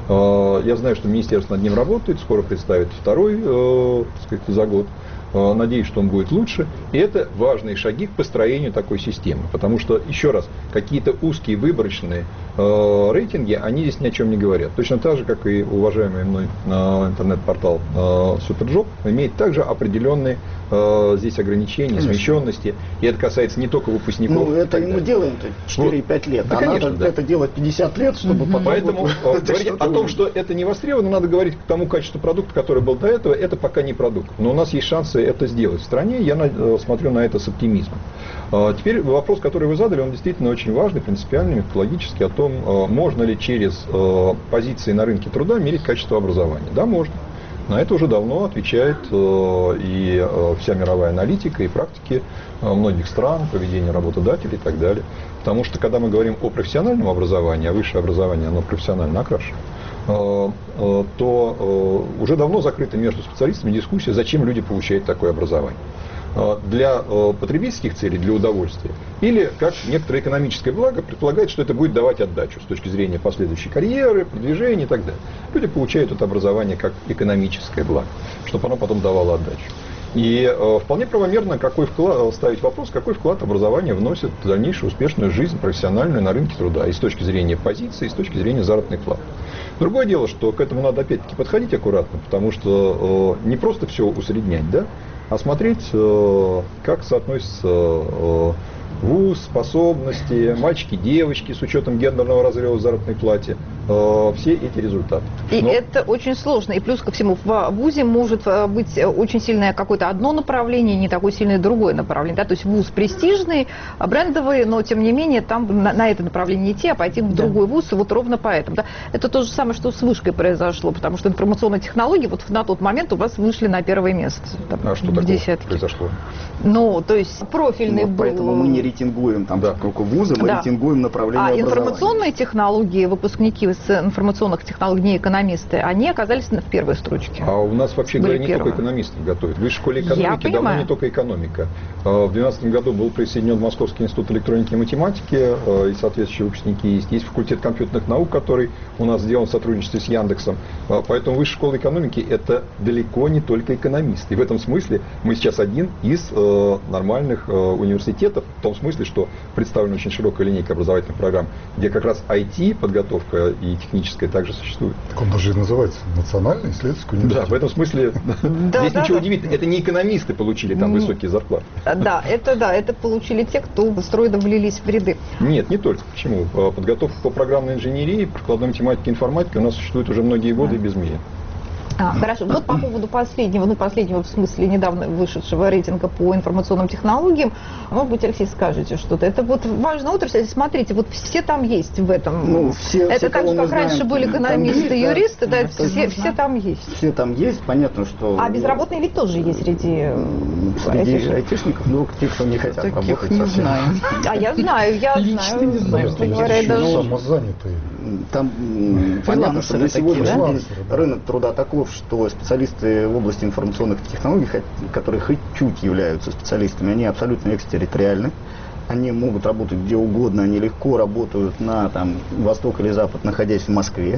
Э, Я знаю, что министерство над ним работает, скоро представит второй, э, так сказать, за год. Э, Надеюсь, что он будет лучше. И это важные шаги к построению такой системы. Потому что, еще раз, какие-то узкие выборочные э, рейтинги, они здесь ни о чем не говорят. Точно так же, как и уважаемый мной э, интернет-портал э, Суперджоп имеет также определенные э, здесь ограничения, Конечно. смещенности. И это касается не только выпускников. Ну, и это так мы далее. делаем-то четыре-пять лет. Да, а конечно, надо да. это делать пятьдесят лет, чтобы потом... Поэтому вот- э, это говорить что-то о том, уже- что это не востребовано, надо говорить к тому качеству продукта, который был до этого, это пока не продукт. Но у нас есть шансы это сделать в стране, я на- э, смотрю на это с оптимизмом. Э, Теперь вопрос, который вы задали, он действительно очень важный, принципиальный, методологический, о том, э, можно ли через э, позиции на рынке труда мерить качество образования. Да, можно. На это уже давно отвечает э, и э, вся мировая аналитика, и практики э, многих стран, поведение работодателей и так далее. Потому что, когда мы говорим о профессиональном образовании, а высшее образование, оно профессионально окрашено, э, э, то э, уже давно закрыта между специалистами дискуссия, зачем люди получают такое образование. для потребительских целей, для удовольствия, или как некоторое экономическое благо предполагает, что это будет давать отдачу с точки зрения последующей карьеры, продвижения и так далее. Люди получают это образование как экономическое благо, чтобы оно потом давало отдачу. И э, вполне правомерно какой вклад, ставить вопрос, какой вклад образование вносит в дальнейшую успешную жизнь профессиональную на рынке труда, и с точки зрения позиции, и с точки зрения заработной платы. Другое дело, что к этому надо опять-таки подходить аккуратно, потому что э, не просто все усреднять, да, а смотреть, э, как соотносится э, вуз, способности, мальчики, девочки с учетом гендерного разрыва в заработной плате, э, все эти результаты. И Но... это очень сложно. И плюс ко всему, в вузе может быть очень сильное какое-то одно направление, не такое сильное другое направление. Да? То есть вуз престижный, брендовый, но тем не менее там на, на это направление идти, а пойти в да. другой вуз, и вот ровно поэтому. Да? Это то же самое, что с вышкой произошло, потому что информационные технологии вот на тот момент у вас вышли на первое место. Там, а что такое произошло? Ну, то есть профильный вот был... Поэтому мы не рейтингуем там да. только вузы, мы да. рейтингуем направление а образования. А информационные технологии, выпускники с информационных технологий, не экономисты, они оказались в первой строчке. А у нас, вообще говоря, не только экономисты готовят. В высшей школе экономики давно не только экономика. В две тысячи двенадцатом году был присоединен Московский институт электроники и математики, и соответствующие выпускники есть. Есть факультет компьютерных наук, который у нас сделан в сотрудничестве с Яндексом. Поэтому высшая школа экономики – это далеко не только экономисты. И в этом смысле мы сейчас один из нормальных университетов, в том смысле, что представлена очень широкая линейка образовательных программ, где как раз ай ти-подготовка и техническая также существует. Так он даже и называется Национальный исследовательский университет. Да, в этом смысле здесь ничего удивительного. Это не экономисты получили там высокие зарплаты. Да, это да, это получили те, кто стройно влились в ряды. Нет, не только. Почему? Подготовка по программной инженерии, прикладной математике, информатике у нас существует уже многие годы и без меня. А, хорошо. Вот по поводу последнего, ну, последнего в смысле недавно вышедшего рейтинга по информационным технологиям, может быть, Алексей, скажете что-то. Это вот важная отрасль. Смотрите, вот все там есть в этом. Ну, все, это все, так же, как раньше знаем, были экономисты, есть, юристы, да, да, все, все там есть. Все там есть, понятно, что... А безработные ведь тоже есть среди... Среди айтишников, ну, те, кто не хотят Таких работать не совсем. знаю. А я знаю, я знаю. не знаю, что говоря, даже... Самозанятые. Там понятно, что на сегодняшний день рынок труда таков, что специалисты в области информационных технологий, которые хоть чуть являются специалистами, они абсолютно экстерриториальны. Они могут работать где угодно, они легко работают на там, восток или запад, находясь в Москве.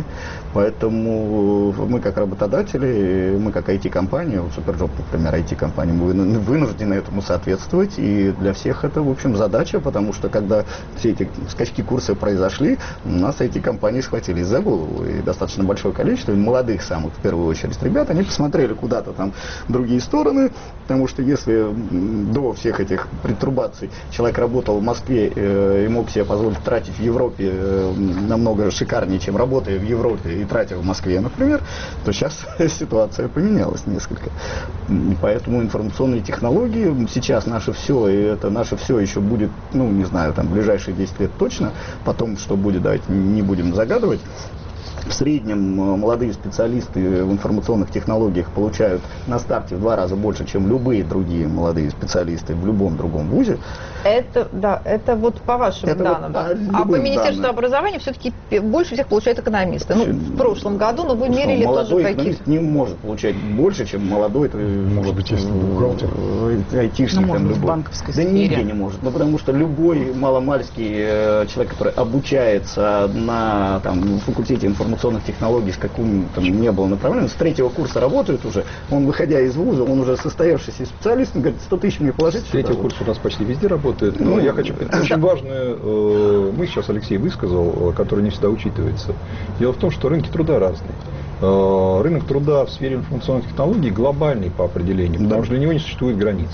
Поэтому мы как работодатели, мы как ай ти-компания, вот Суперджоп, например, ай ти-компания, мы вынуждены этому соответствовать. И для всех это, в общем, задача, потому что когда все эти скачки курса произошли, у нас ай ти-компании схватились за голову. И достаточно большое количество молодых самых, в первую очередь, ребят, они посмотрели куда-то там в другие стороны, потому что если до всех этих претурбаций человек работал в Москве э, и мог себе позволить тратить в Европе э, намного шикарнее, чем работая в Европе и тратя в Москве, например, то сейчас ситуация поменялась несколько. И поэтому информационные технологии сейчас наше все, и это наше все еще будет, ну, не знаю, там, в ближайшие десять лет точно, потом, что будет, давайте не будем загадывать. В среднем молодые специалисты в информационных технологиях получают на старте в два раза больше, чем любые другие молодые специалисты в любом другом вузе. Это, да, это вот по вашим это данным. Вот, да. А по Министерству данным. образования все-таки больше всех получают экономисты. Ну, в прошлом году, но вы мерили что, тоже какие-то... экономист не может получать больше, чем молодой, может быть, если бухгалтер, айтишник, ну, там, любой. В да банковской сфере. нигде не может. Ну, потому что любой маломальский человек, который обучается на там, факультете информационных технологий, с каким там не было направления, с третьего курса работает уже, он, выходя из вуза, он уже состоявшийся специалист, он говорит, сто тысяч мне положить. С третьего курса у нас почти везде работает. Но ну, я хочу... Это очень важную э, мысль сейчас Алексей высказал, который не всегда учитывается. Дело в том, что рынки труда разные. Э, рынок труда в сфере информационных технологий глобальный по определению, потому да. что для него не существует границ.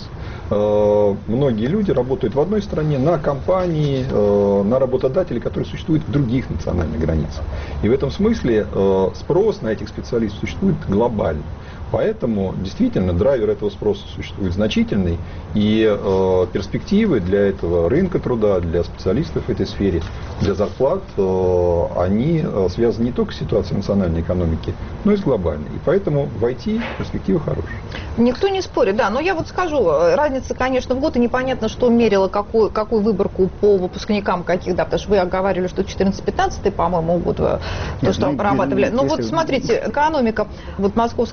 Э, многие люди работают в одной стране, на компании, э, на работодателей, которые существуют в других национальных границах. И в этом смысле э, спрос на этих специалистов существует глобально. Поэтому действительно драйвер этого спроса существует значительный, и э, перспективы для этого рынка труда, для специалистов в этой сфере, для зарплат, э, они э, связаны не только с ситуацией национальной экономики, но и с глобальной. И поэтому в ай ти перспективы хорошие. Никто не спорит, да. Но я вот скажу, разница, конечно, в год, и непонятно, что мерило, какую, какую выборку по выпускникам каких, да, потому что вы оговаривали, что четырнадцатый-пятнадцатый, по-моему, год, то, что обрабатывали. Ну вот смотрите, экономика, вот Московская высшая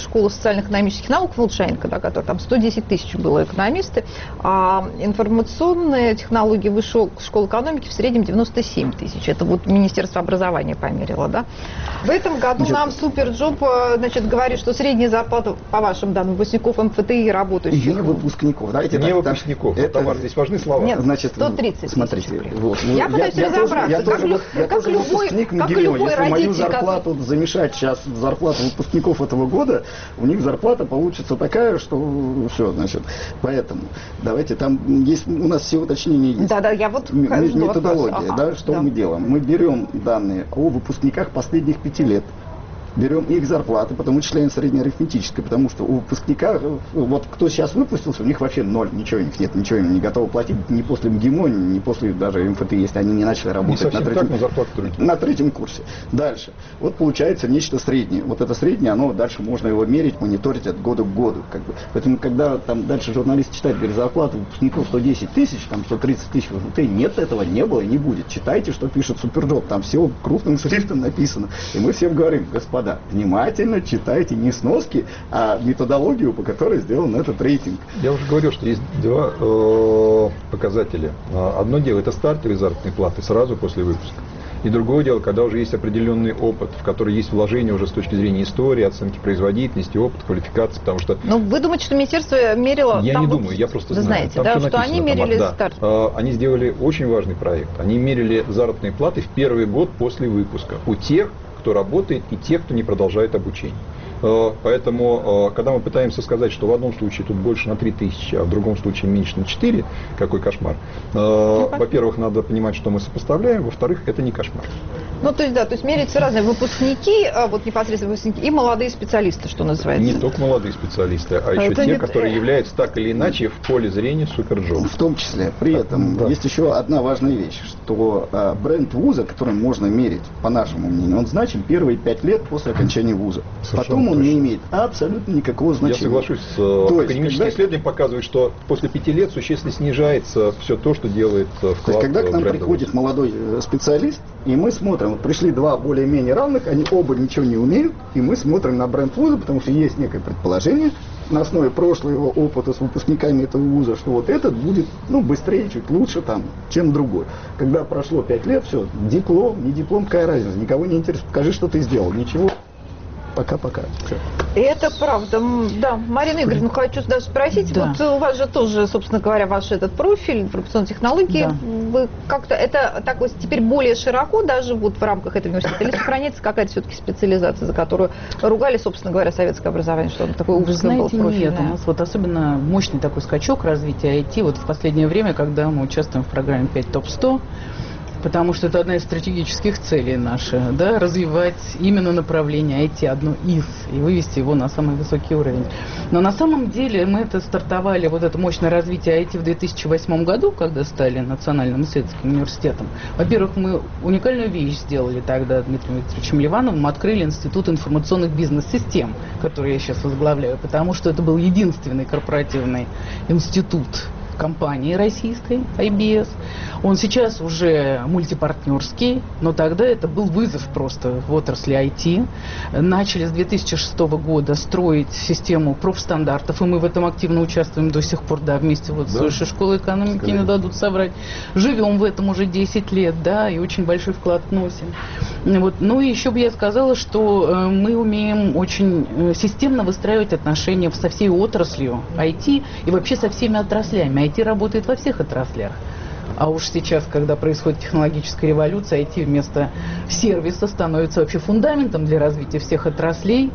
школы социально-экономических наук в Волчаненко, да, который там сто десять тысяч было экономисты, а информационные технологии высшей школы экономики в среднем девяносто семь тысяч. Это вот Министерство образования померило, да. В этом году значит, нам Суперджоп, значит, говорит, что средняя зарплата, по вашим данным, выпускников эм эф тэ и работающих. Не выпускников. Давайте не так, выпускников. Это... Тамара, здесь важны слова. Нет, значит, сто тридцать смотрите, тысяч. Вот, я пытаюсь я, разобраться, я как, тоже, лю, я как тоже любой, выпускник как МГИМО. любой Если родитель, мою зарплату как... замешать сейчас зарплату выпускников этого года, у них зарплата получится такая, что все, значит. Поэтому давайте, там есть, у нас все уточнения есть. Да, да, я вот М- методология, ага, да, что да. мы делаем? Мы берем данные о выпускниках последних пяти лет, берем их зарплаты, потом вычисляем среднеарифметическое, потому что у выпускника, вот кто сейчас выпустился, у них вообще ноль, ничего у них нет, ничего им не готовы платить, ни после МГИМО, ни после даже эм эф тэ, если они не начали работать не на, третьем, так, но зарплата на третьем курсе. Дальше. Вот получается нечто среднее. Вот это среднее, оно дальше можно его мерить, мониторить от года к году. Как бы. Поэтому, когда там дальше журналист читает, говорит, зарплата выпускников сто десять тысяч, там сто тридцать тысяч, в эм эф тэ, нет, этого не было и не будет. Читайте, что пишет Суперджоп, там все крупным шрифтом написано. И мы всем говорим, господа, внимательно читайте не сноски, а методологию, по которой сделан этот рейтинг. Я уже говорил, что есть два э, показателя. Одно дело это стартовые заработные платы сразу после выпуска. И другое дело, когда уже есть определенный опыт, в который есть вложение уже с точки зрения истории, оценки производительности, опыта, квалификации, потому что... Ну, вы думаете, что министерство мерило... Я там не вот, думаю, я просто вы знаю. знаете, да, что они мерили там, старт. Да. Они сделали очень важный проект. Они мерили заработные платы в первый год после выпуска у тех, кто работает, и тех, кто не продолжает обучение. Поэтому, когда мы пытаемся сказать, что в одном случае тут больше на три тысячи, а в другом случае меньше на четыре, какой кошмар. Во-первых, надо понимать, что мы сопоставляем, во-вторых, это не кошмар. Ну, то есть, да, то есть меряются разные выпускники, вот непосредственно выпускники, и молодые специалисты, что называется. Не только молодые специалисты, а еще это те, не... которые являются так или иначе в поле зрения Суперджоп. В том числе. При этом да. есть еще одна важная вещь, что а, бренд вуза, который можно мерить, по нашему мнению, он значим первые пять лет после окончания вуза. Совершенно Потом он точно. не имеет абсолютно никакого значения. Я соглашусь, То академические есть, когда... исследования показывают, что после пяти лет существенно снижается все то, что делает вклад. То есть, когда к нам бренда приходит вуза. молодой специалист, и мы смотрим, вот пришли два более-менее равных, они оба ничего не умеют, и мы смотрим на бренд вуза, потому что есть некое предположение на основе прошлого опыта с выпускниками этого вуза, что вот этот будет, ну, быстрее, чуть лучше там, чем другой. Когда прошло пять лет, все, диплом, не диплом, какая разница, никого не интересует, покажи, что ты сделал, ничего. Пока-пока. Это правда. Да, Марина Игоревна, хочу даже спросить, да. вот у вас же тоже, собственно говоря, ваш этот профиль информационной технологии, да. вы как-то, это так вот теперь более широко даже вот в рамках этого университета, или сохраняется какая-то все-таки специализация, за которую ругали, собственно говоря, советское образование, что оно такое узкое было профильное? Знаете, нет, у нас вот особенно мощный такой скачок развития ай ти вот в последнее время, когда мы участвуем в программе пять топ сто, потому что это одна из стратегических целей наших, да, развивать именно направление ай ти, одно из, и вывести его на самый высокий уровень. Но на самом деле мы это стартовали, вот это мощное развитие ай ти в две тысячи восьмом году, когда стали Национальным исследовательским университетом. Во-первых, мы уникальную вещь сделали тогда Дмитрием Викторовичем Ливановым, мы открыли Институт информационных бизнес-систем, который я сейчас возглавляю, потому что это был единственный корпоративный институт компании российской, ай би эс. Он сейчас уже мультипартнерский, но тогда это был вызов просто в отрасли ай ти. Начали с две тысячи шестого года строить систему профстандартов, и мы в этом активно участвуем до сих пор, да, вместе вот да. с Высшей школой экономики, Скорее. не дадут соврать. Живем в этом уже десять лет, да, и очень большой вклад вносим. Вот. Ну и еще бы я сказала, что э, мы умеем очень э, системно выстраивать отношения со всей отраслью ай ти и вообще со всеми отраслями. ай ти работает во всех отраслях. А уж сейчас, когда происходит технологическая революция, ай ти вместо сервиса становится вообще фундаментом для развития всех отраслей,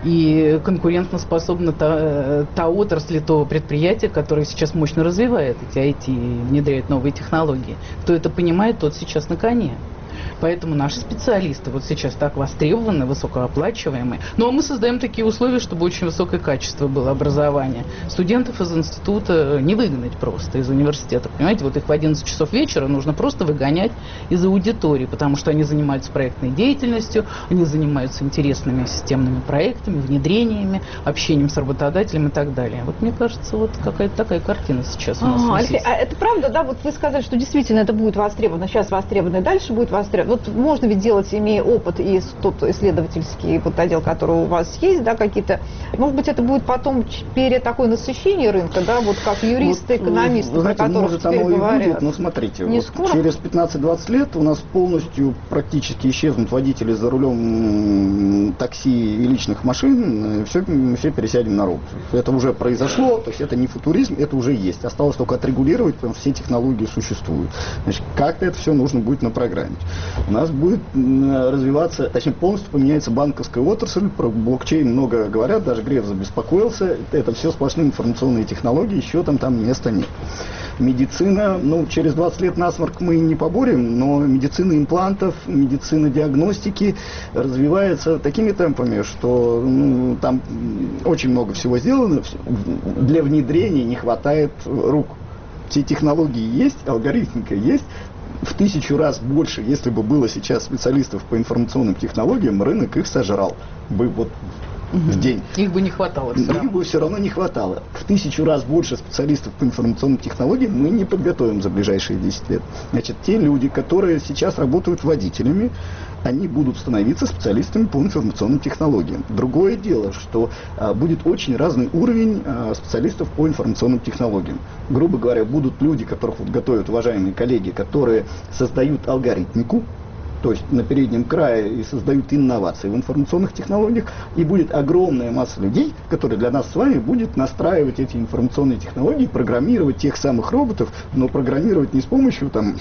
и конкурентоспособна та, та отрасль, то предприятие, которое сейчас мощно развивает эти ай ти и внедряет новые технологии. Кто это понимает, тот сейчас на коне. Поэтому наши специалисты вот сейчас так востребованы, высокооплачиваемые. Но мы создаем такие условия, чтобы очень высокое качество было образования. Студентов из института не выгнать просто из университета. Понимаете, вот их в одиннадцать часов вечера нужно просто выгонять из аудитории, потому что они занимаются проектной деятельностью, они занимаются интересными системными проектами, внедрениями, общением с работодателем и так далее. Вот мне кажется, вот какая-то такая картина сейчас у нас. А, Алексей, а это правда, да? Вот вы сказали, что действительно это будет востребовано, сейчас востребовано, и дальше будет востребовано. смотрят, вот можно ведь делать, имея опыт и тот исследовательский вот отдел, который у вас есть, да, какие-то, может быть, это будет потом пере такое насыщение рынка, да, вот как юристы, вот, экономисты, вы знаете, про которых может, теперь оно и говорят. будет, но смотрите, Не вот скоро? через пятнадцать-двадцать лет у нас полностью практически исчезнут водители за рулем такси и личных машин, все, мы все пересядем на роботов. Это уже произошло, то есть это не футуризм, это уже есть. Осталось только отрегулировать, потому что все технологии существуют. Значит, как-то это все нужно будет напрограммить. У нас будет развиваться, точнее, полностью поменяется банковская отрасль, про блокчейн много говорят, даже Греф забеспокоился, это все сплошные информационные технологии, еще там, там места нет. Медицина, ну, через двадцать лет насморк мы не поборем, но медицина имплантов, медицина диагностики развивается такими темпами, что ну, там очень много всего сделано, для внедрения не хватает рук. Все технологии есть, алгоритмика есть, в тысячу раз больше, если бы было сейчас специалистов по информационным технологиям, рынок их сожрал бы вот в день. Их бы не хватало. Их бы все равно не хватало. В тысячу раз больше специалистов по информационным технологиям мы не подготовим за ближайшие десять лет. Значит, те люди, которые сейчас работают водителями, они будут становиться специалистами по информационным технологиям. Другое дело, что а, будет очень разный уровень а, специалистов по информационным технологиям. Грубо говоря, будут люди, которых вот готовят уважаемые коллеги, которые создают алгоритмику, то есть на переднем крае и создают инновации в информационных технологиях, и будет огромная масса людей, которые для нас с вами будет настраивать эти информационные технологии, программировать тех самых роботов, но программировать не с помощью там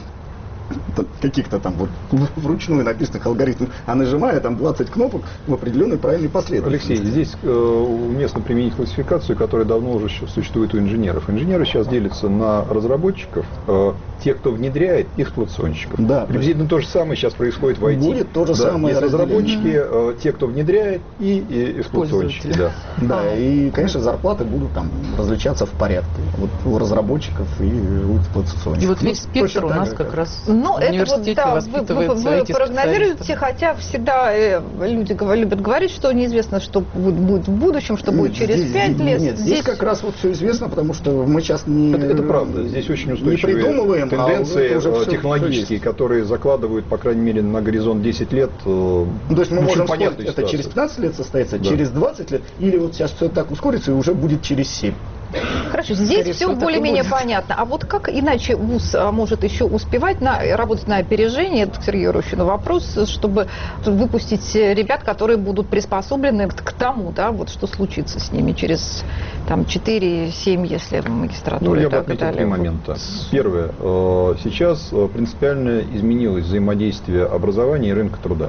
каких-то там вот вручную написанных алгоритмов, а нажимая там двадцать кнопок в определенной правильной последовательности. Алексей, здесь э, уместно применить классификацию, которая давно уже существует у инженеров. Инженеры сейчас делятся на разработчиков, э, те, кто внедряет, и эксплуатационщиков. Да, приблизительно то же самое сейчас происходит в ай ти. Будет то же да, самое. Есть разработчики, э, те, кто внедряет, и, и эксплуатационщики. Да. Да, и, конечно, зарплаты будут там различаться в порядке. Вот у разработчиков и у эксплуатационщиков. И вот весь ну, спектр у нас как, как раз ну, в это университете вот, да, воспитывается вы, вы, эти вы прогнозируете, хотя всегда э, люди любят говорить, что неизвестно, что будет, будет в будущем, что будет через здесь, пять лет. Нет, здесь, здесь как раз вот все известно, потому что мы сейчас не... Это, это правда. Здесь очень устойчивые не придумываем, тенденции а уже все, технологические, все которые закладывают, по крайней мере, на горизонт десять лет. Ну, то есть мы можем спорить, это ситуация. через пятнадцать лет состоится, да. через двадцать лет, или вот сейчас все так ускорится и уже будет через семь. Хорошо, здесь Скорее все всего, более-менее понятно. А вот как иначе ВУЗ может еще успевать на, работать на опережение, это к Сергею Рощину вопрос, чтобы выпустить ребят, которые будут приспособлены к, к тому, да, вот что случится с ними через там, четыре-семь, если магистратура. Ну, я бы так отметил далее. три момента. Первое. Сейчас принципиально изменилось взаимодействие образования и рынка труда.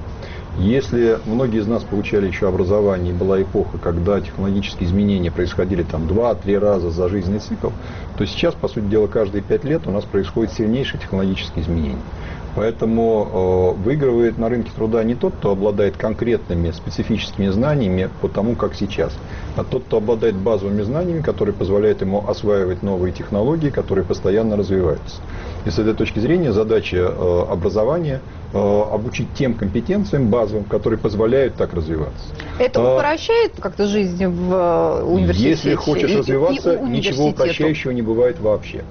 Если многие из нас получали еще образование, и была эпоха, когда технологические изменения происходили там два-три раза за жизненный цикл, то сейчас, по сути дела, каждые пять лет у нас происходят сильнейшие технологические изменения. Поэтому э, выигрывает на рынке труда не тот, кто обладает конкретными специфическими знаниями по тому, как сейчас, а тот, кто обладает базовыми знаниями, которые позволяют ему осваивать новые технологии, которые постоянно развиваются. И с этой точки зрения задача э, образования э, обучить тем компетенциям базовым, которые позволяют так развиваться. Это А, упрощает как-то жизнь в университете? Если хочешь и, развиваться, и, и ничего упрощающего не бывает вообще.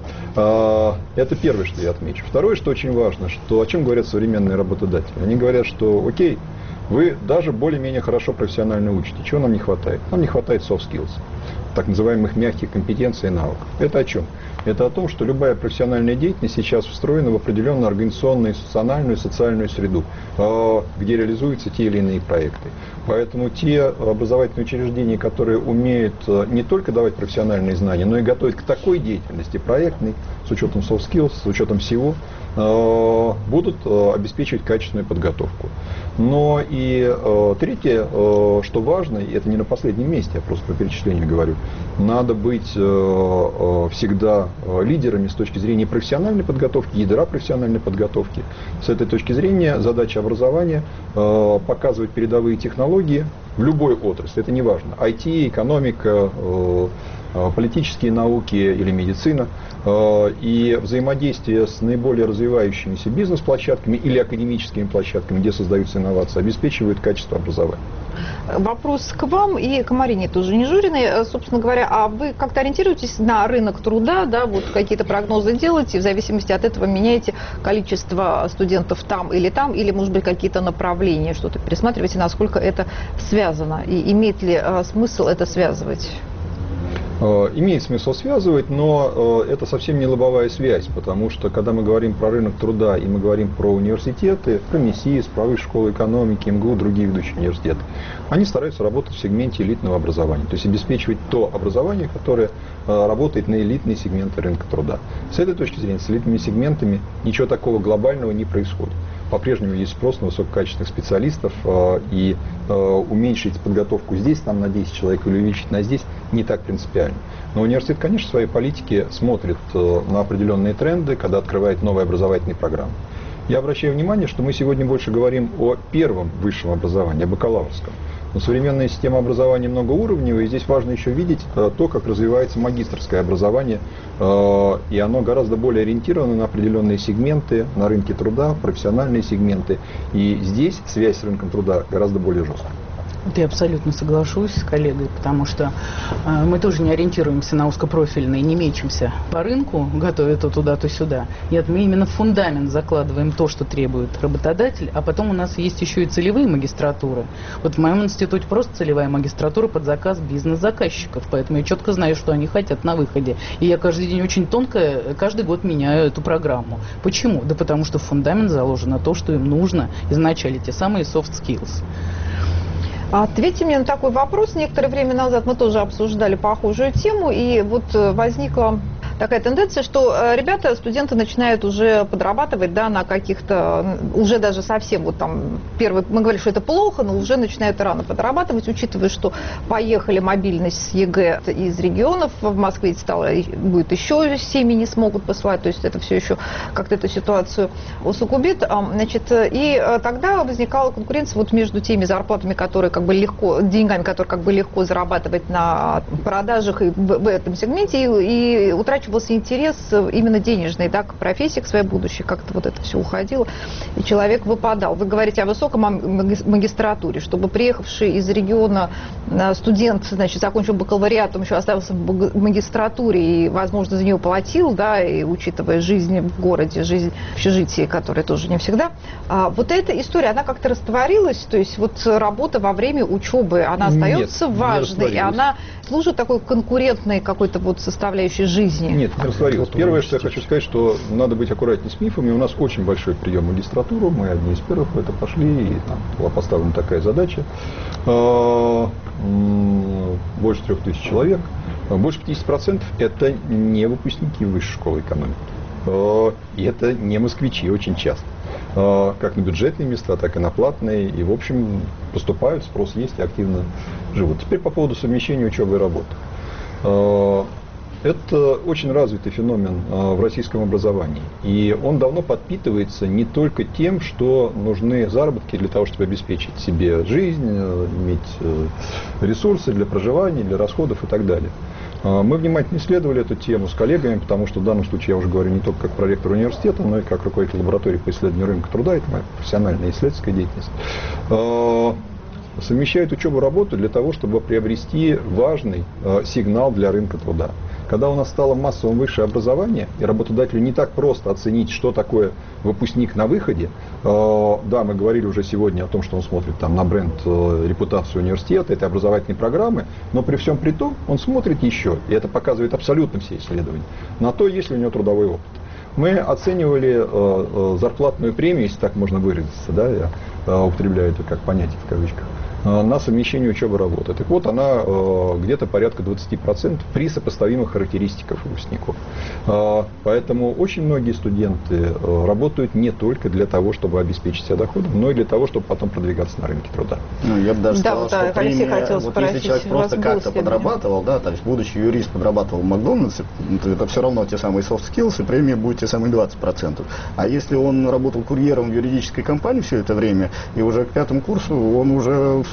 А, это первое, что я отмечу. Второе, что очень важно, что о чем говорят современные работодатели. Они говорят, что окей, вы даже более-менее хорошо профессионально учите. Чего нам не хватает? Нам не хватает soft skills, так называемых мягких компетенций и навыков. Это о чем? Это о том, что любая профессиональная деятельность сейчас встроена в определенную организационную, институциональную, социальную среду, где реализуются те или иные проекты. Поэтому те образовательные учреждения, которые умеют не только давать профессиональные знания, но и готовить к такой деятельности проектной, с учетом soft skills, с учетом всего, будут обеспечивать качественную подготовку. Но и третье, что важно, и это не на последнем месте, я просто по перечислению говорю, надо быть всегда лидерами с точки зрения профессиональной подготовки, ядра профессиональной подготовки. С этой точки зрения задача образования показывать передовые технологии, в любой отрасли, это не важно, ай ти, экономика, политические науки или медицина, и взаимодействие с наиболее развивающимися бизнес-площадками или академическими площадками, где создаются инновации, обеспечивает качество образования. Вопрос к вам и к Марине тоже Нежуриной. Собственно говоря, а вы как-то ориентируетесь на рынок труда, да, вот какие-то прогнозы делаете, в зависимости от этого меняете количество студентов там или там, или, может быть, какие-то направления, что-то пересматриваете, насколько это связано, и имеет ли а, смысл это связывать? Имеет смысл связывать, но это совсем не лобовая связь, потому что, когда мы говорим про рынок труда и мы говорим про университеты, про МИСИС, про Высшую школу экономики, эм гэ у, другие ведущие университеты, они стараются работать в сегменте элитного образования, то есть обеспечивать то образование, которое работает на элитные сегменты рынка труда. С этой точки зрения, с элитными сегментами ничего такого глобального не происходит. По-прежнему есть спрос на высококачественных специалистов, и уменьшить подготовку здесь, там на десять человек, или увеличить на здесь, не так принципиально. Но университет, конечно, в своей политике смотрит на определенные тренды, когда открывает новые образовательные программы. Я обращаю внимание, что мы сегодня больше говорим о первом высшем образовании, о бакалаврском. Но современная система образования многоуровневая, и здесь важно еще видеть то, как развивается магистерское образование, и оно гораздо более ориентировано на определенные сегменты на рынке труда, профессиональные сегменты, и здесь связь с рынком труда гораздо более жесткая. Вот я абсолютно соглашусь с коллегой, потому что э, мы тоже не ориентируемся на узкопрофильные, не мечемся по рынку, готовя то туда, то сюда. Нет, мы именно в фундамент закладываем то, что требует работодатель, а потом у нас есть еще и целевые магистратуры. Вот в моем институте просто целевая магистратура под заказ бизнес-заказчиков, поэтому я четко знаю, что они хотят на выходе. И я каждый день очень тонко, каждый год меняю эту программу. Почему? Да потому что в фундамент заложено то, что им нужно изначально, те самые soft skills. Ответьте мне на такой вопрос. Некоторое время назад мы тоже обсуждали похожую тему, и вот возникла такая тенденция, что ребята, студенты начинают уже подрабатывать, да, на каких-то, уже даже совсем, вот там, первый, мы говорили, что это плохо, но уже начинают рано подрабатывать, учитывая, что поехали мобильность с ЕГЭ из регионов, в Москве стало, будет еще семьи не смогут посылать, то есть это все еще как-то эту ситуацию усугубит, значит, и тогда возникала конкуренция вот между теми зарплатами, которые как бы легко, деньгами, которые как бы легко зарабатывать на продажах и в, в этом сегменте, и, и утрачивать интерес именно денежный, да, к профессии, к своей будущей, как-то вот это все уходило, и человек выпадал. Вы говорите о высоком магистратуре, чтобы приехавший из региона студент, значит, закончил бакалавриат, он еще оставался в магистратуре и, возможно, за нее платил, да, и учитывая жизнь в городе, жизнь в общежитии, которая тоже не всегда. А вот эта история, она как-то растворилась, то есть вот работа во время учебы, она остается Нет, важной, и она служит такой конкурентной какой-то вот составляющей жизни. Нет, не растворилось. Первое, что я хочу сказать, что надо быть аккуратнее с мифами. У нас очень большой прием магистратуры. Мы одни из первых в это пошли, и нам была поставлена такая задача. Больше трех тысяч человек. Больше пятьдесят процентов это не выпускники Высшей школы экономики. И это не москвичи очень часто. Как на бюджетные места, так и на платные. И, в общем, поступают, спрос есть и активно живут. Теперь по поводу совмещения учебы и работы. Это очень развитый феномен в российском образовании. И он давно подпитывается не только тем, что нужны заработки для того, чтобы обеспечить себе жизнь, иметь ресурсы для проживания, для расходов и так далее. Мы внимательно исследовали эту тему с коллегами, потому что в данном случае я уже говорю не только как проректор университета, но и как руководитель лаборатории по исследованию рынка труда, это моя профессиональная исследовательская деятельность. Совмещают учебу и работу для того, чтобы приобрести важный сигнал для рынка труда. Когда у нас стало массовым высшее образование, и работодателю не так просто оценить, что такое выпускник на выходе, э, да, мы говорили уже сегодня о том, что он смотрит там, на бренд, э, репутацию университета, этой образовательной программы, но при всем при том он смотрит еще, и это показывает абсолютно все исследования, на то, есть ли у него трудовой опыт. Мы оценивали э, э, зарплатную премию, если так можно выразиться, да, я э, употребляю это как понятие в кавычках, на совмещение учебы и работы. Так вот, она э, где-то порядка двадцать процентов при сопоставимых характеристиках выпускников. Э, поэтому очень многие студенты э, работают не только для того, чтобы обеспечить себя доходом, но и для того, чтобы потом продвигаться на рынке труда. Ну, я бы даже да, сказал, вот, что премия, вот спросить, если человек просто как-то подрабатывал, да, то есть будучи юрист подрабатывал в Макдональдсе, то это все равно те самые soft skills, и премия будет те самые двадцать процентов. А если он работал курьером в юридической компании все это время, и уже к пятому курсу он уже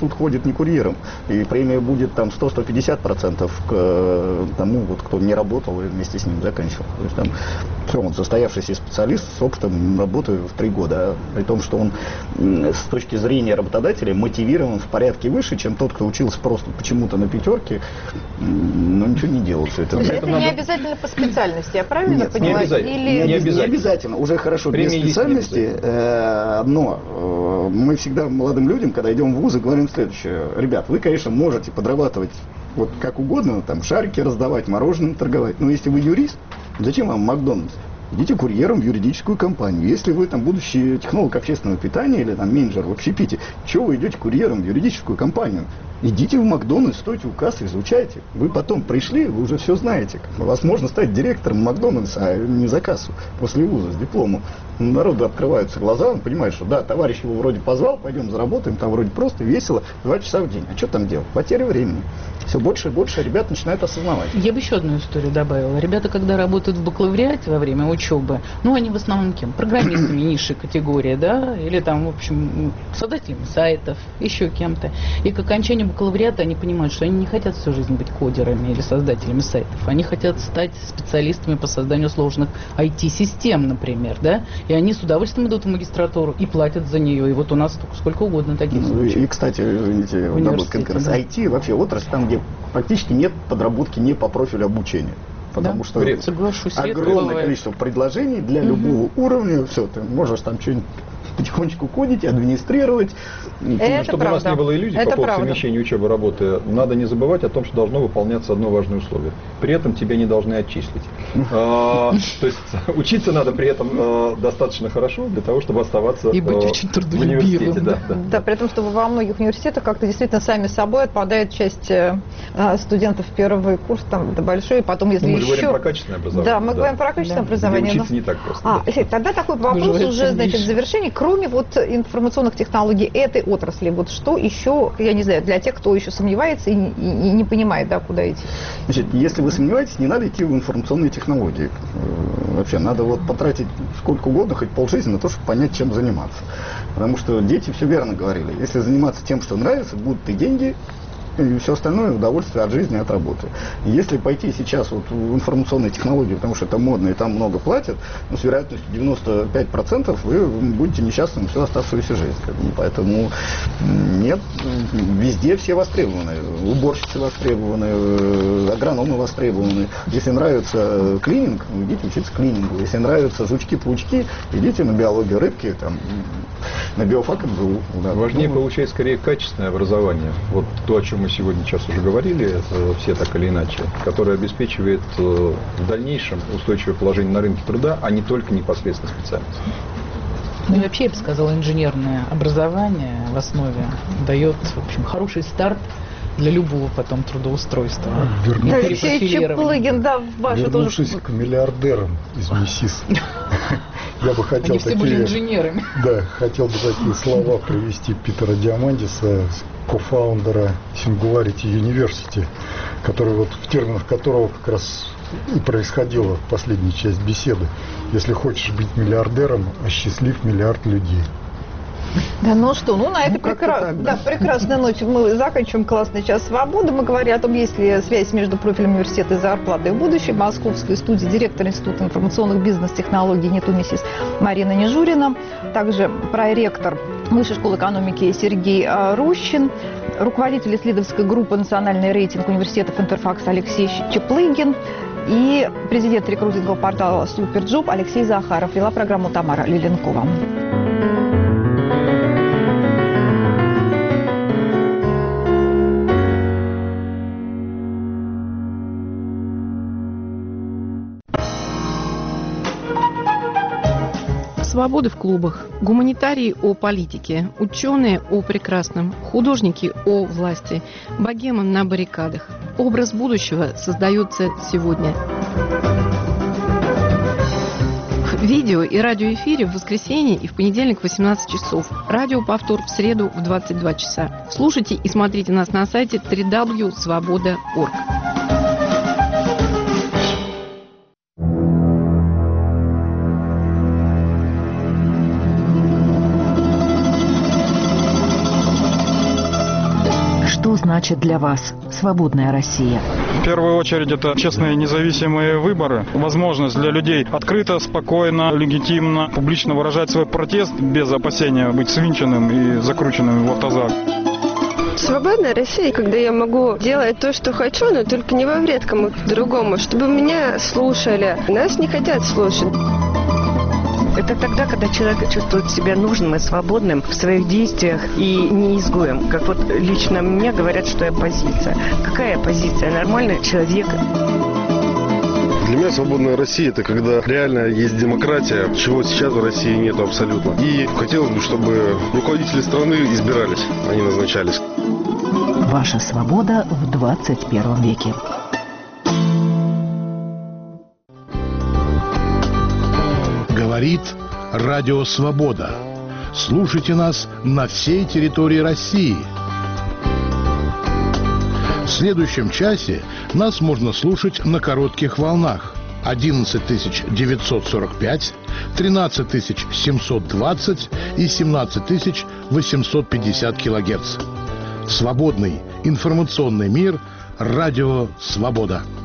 суд ходит не курьером, и премия будет там сто - сто пятьдесят процентов к тому, вот, кто не работал и вместе с ним заканчивал. То есть там все, он состоявшийся специалист с опытом работы в три года, а при том, что он с точки зрения работодателя мотивирован в порядке выше, чем тот, кто учился просто почему-то на пятерке, но ничего не делал все это. То есть это это надо... не обязательно по специальности, я правильно Нет, поняла? не обязательно. Или... Не, Не обязательно. обязательно. Не обязательно. Уже хорошо без специальности. Э, но э, мы всегда молодым людям, когда идем в вузы, говорим следующее. Ребят, вы, конечно, можете подрабатывать вот как угодно, там шарики раздавать, мороженым торговать. Но если вы юрист, зачем вам Макдональдс? Идите курьером в юридическую компанию. Если вы там будущий технолог общественного питания или там менеджер в общепите, чего вы идете курьером в юридическую компанию? Идите в Макдональдс, стойте у кассы, изучайте. Вы потом пришли, вы уже все знаете. Возможно стать директором Макдональдса, а не за кассу после вуза с дипломом. Народу открываются глаза, он понимает, что да, товарищ его вроде позвал, пойдем заработаем, там вроде просто весело, два часа в день. А что там делать? Потеря времени. Все больше и больше ребят начинают осознавать. Я бы еще одну историю добавила. Ребята, когда работают в бакалавриате во время учебы, ну, они в основном кем? Программистами низшей категории, да, или там, в общем, создателями сайтов, еще кем-то. И к окончанию бакалавриата они понимают, что они не хотят всю жизнь быть кодерами или создателями сайтов. Они хотят стать специалистами по созданию сложных ай ти-систем, например, да, и они с удовольствием идут в магистратуру и платят за нее. И вот у нас сколько угодно таких случаев. И, кстати, извините, добавка как раз да. ай ти вообще отрасль, там, где практически нет подработки не по профилю обучения. Потому да, что соглашусь, огромное количество предложений для угу. любого уровня. Все, ты можешь там что-нибудь потихонечку кодить, администрировать. Это Чтобы правда. у нас не было иллюзий Это по поводу правда. совмещения учебы и работы, надо не забывать о том, что должно выполняться одно важное условие. При этом тебя не должны отчислить. То есть учиться надо при этом достаточно хорошо для того, чтобы оставаться в университете. Да, при том, что во многих университетах как-то действительно сами собой отпадает часть студентов первый курс, там, до большой, и потом, если мы еще... Мы говорим про качественное образование. Да, мы говорим про качественное образование. Учиться не так просто. А, тогда такой вопрос уже, значит, в завершении. Кроме вот информационных технологий этой отрасли, вот что еще, я не знаю, для тех, кто еще сомневается и, и, и не понимает, да, куда идти? Значит, если вы сомневаетесь, не надо идти в информационные технологии. Вообще, надо вот потратить сколько угодно, хоть полжизни на то, чтобы понять, чем заниматься. Потому что дети все верно говорили. Если заниматься тем, что нравится, будут и деньги, и все остальное удовольствие от жизни, от работы. И если пойти сейчас вот в информационные технологии, потому что это модно и там много платят, ну, с вероятностью девяносто пять процентов вы будете несчастным всю оставшуюся жизнь. Поэтому нет, везде все востребованы. Уборщицы востребованы, агрономы востребованы. Если нравится клининг, идите учиться клинингу. Если нравятся жучки-паучки, идите на биологию рыбки, там, на биофак эн зэ у. Да. Важнее ну, получать скорее качественное образование. Вот то, о чем мы сегодня сейчас уже говорили, все так или иначе, которое обеспечивает в дальнейшем устойчивое положение на рынке труда, а не только непосредственно специальность. Ну и вообще, я бы сказала, инженерное образование в основе дает, в общем, хороший старт для любого потом трудоустройства. Вернувшись, Алексей Чаплыгин, да, вашу вернувшись тоже... к миллиардерам из МИСИС, я бы хотел Они все были такие, инженерами. да, хотел бы такие слова привести Питера Диамандиса, кофаундера Singularity University, который вот в терминах которого как раз и происходила последняя часть беседы. Если хочешь быть миллиардером, осчастлив миллиард людей. Да, ну что, ну на этой Ну, как-то прекра... так, да. да, прекрасной ноте мы заканчиваем классный час свободы. Мы говорим о том, есть ли связь между профилем университета и зарплатой в будущем. Московской студии директор Института информационных бизнес-технологий НИТУ МИСИС Марина Нежурина, также проректор Высшей школы экономики Сергей Рущин, руководитель исследовательской группы «Национальный рейтинг университетов Интерфакс» Алексей Чаплыгин и президент рекрутингового портала «Суперджоп» Алексей Захаров. Вела программу Тамара Лиленкова. Свободы в клубах, гуманитарии о политике, ученые о прекрасном, художники о власти, богемы на баррикадах. Образ будущего создается сегодня. В видео и радиоэфире в воскресенье и в понедельник в восемнадцать часов. Радиоповтор в среду в двадцать два часа. Слушайте и смотрите нас на сайте дабл ю дабл ю дабл ю точка свобода точка орг. значит для вас свободная Россия? В первую очередь это честные независимые выборы, возможность для людей открыто, спокойно, легитимно, публично выражать свой протест без опасения быть свинченным и закрученным в автозак. Свободная Россия, когда я могу делать то, что хочу, но только не во вред кому-то другому, чтобы меня слушали. Нас не хотят слушать. Это тогда, когда человек чувствует себя нужным и свободным в своих действиях и не изгоем. Как вот лично мне говорят, что я оппозиция. Какая оппозиция? Нормальный человек. Для меня свободная Россия – это когда реально есть демократия, чего сейчас в России нет абсолютно. И хотелось бы, чтобы руководители страны избирались, а не назначались. Ваша свобода в двадцать первом веке. Говорит Радио Свобода. Слушайте нас на всей территории России. В следующем часе нас можно слушать на коротких волнах одиннадцать тысяч девятьсот сорок пять, тринадцать тысяч семьсот двадцать и семнадцать тысяч восемьсот пятьдесят килогерц. Свободный информационный мир. Радио Свобода.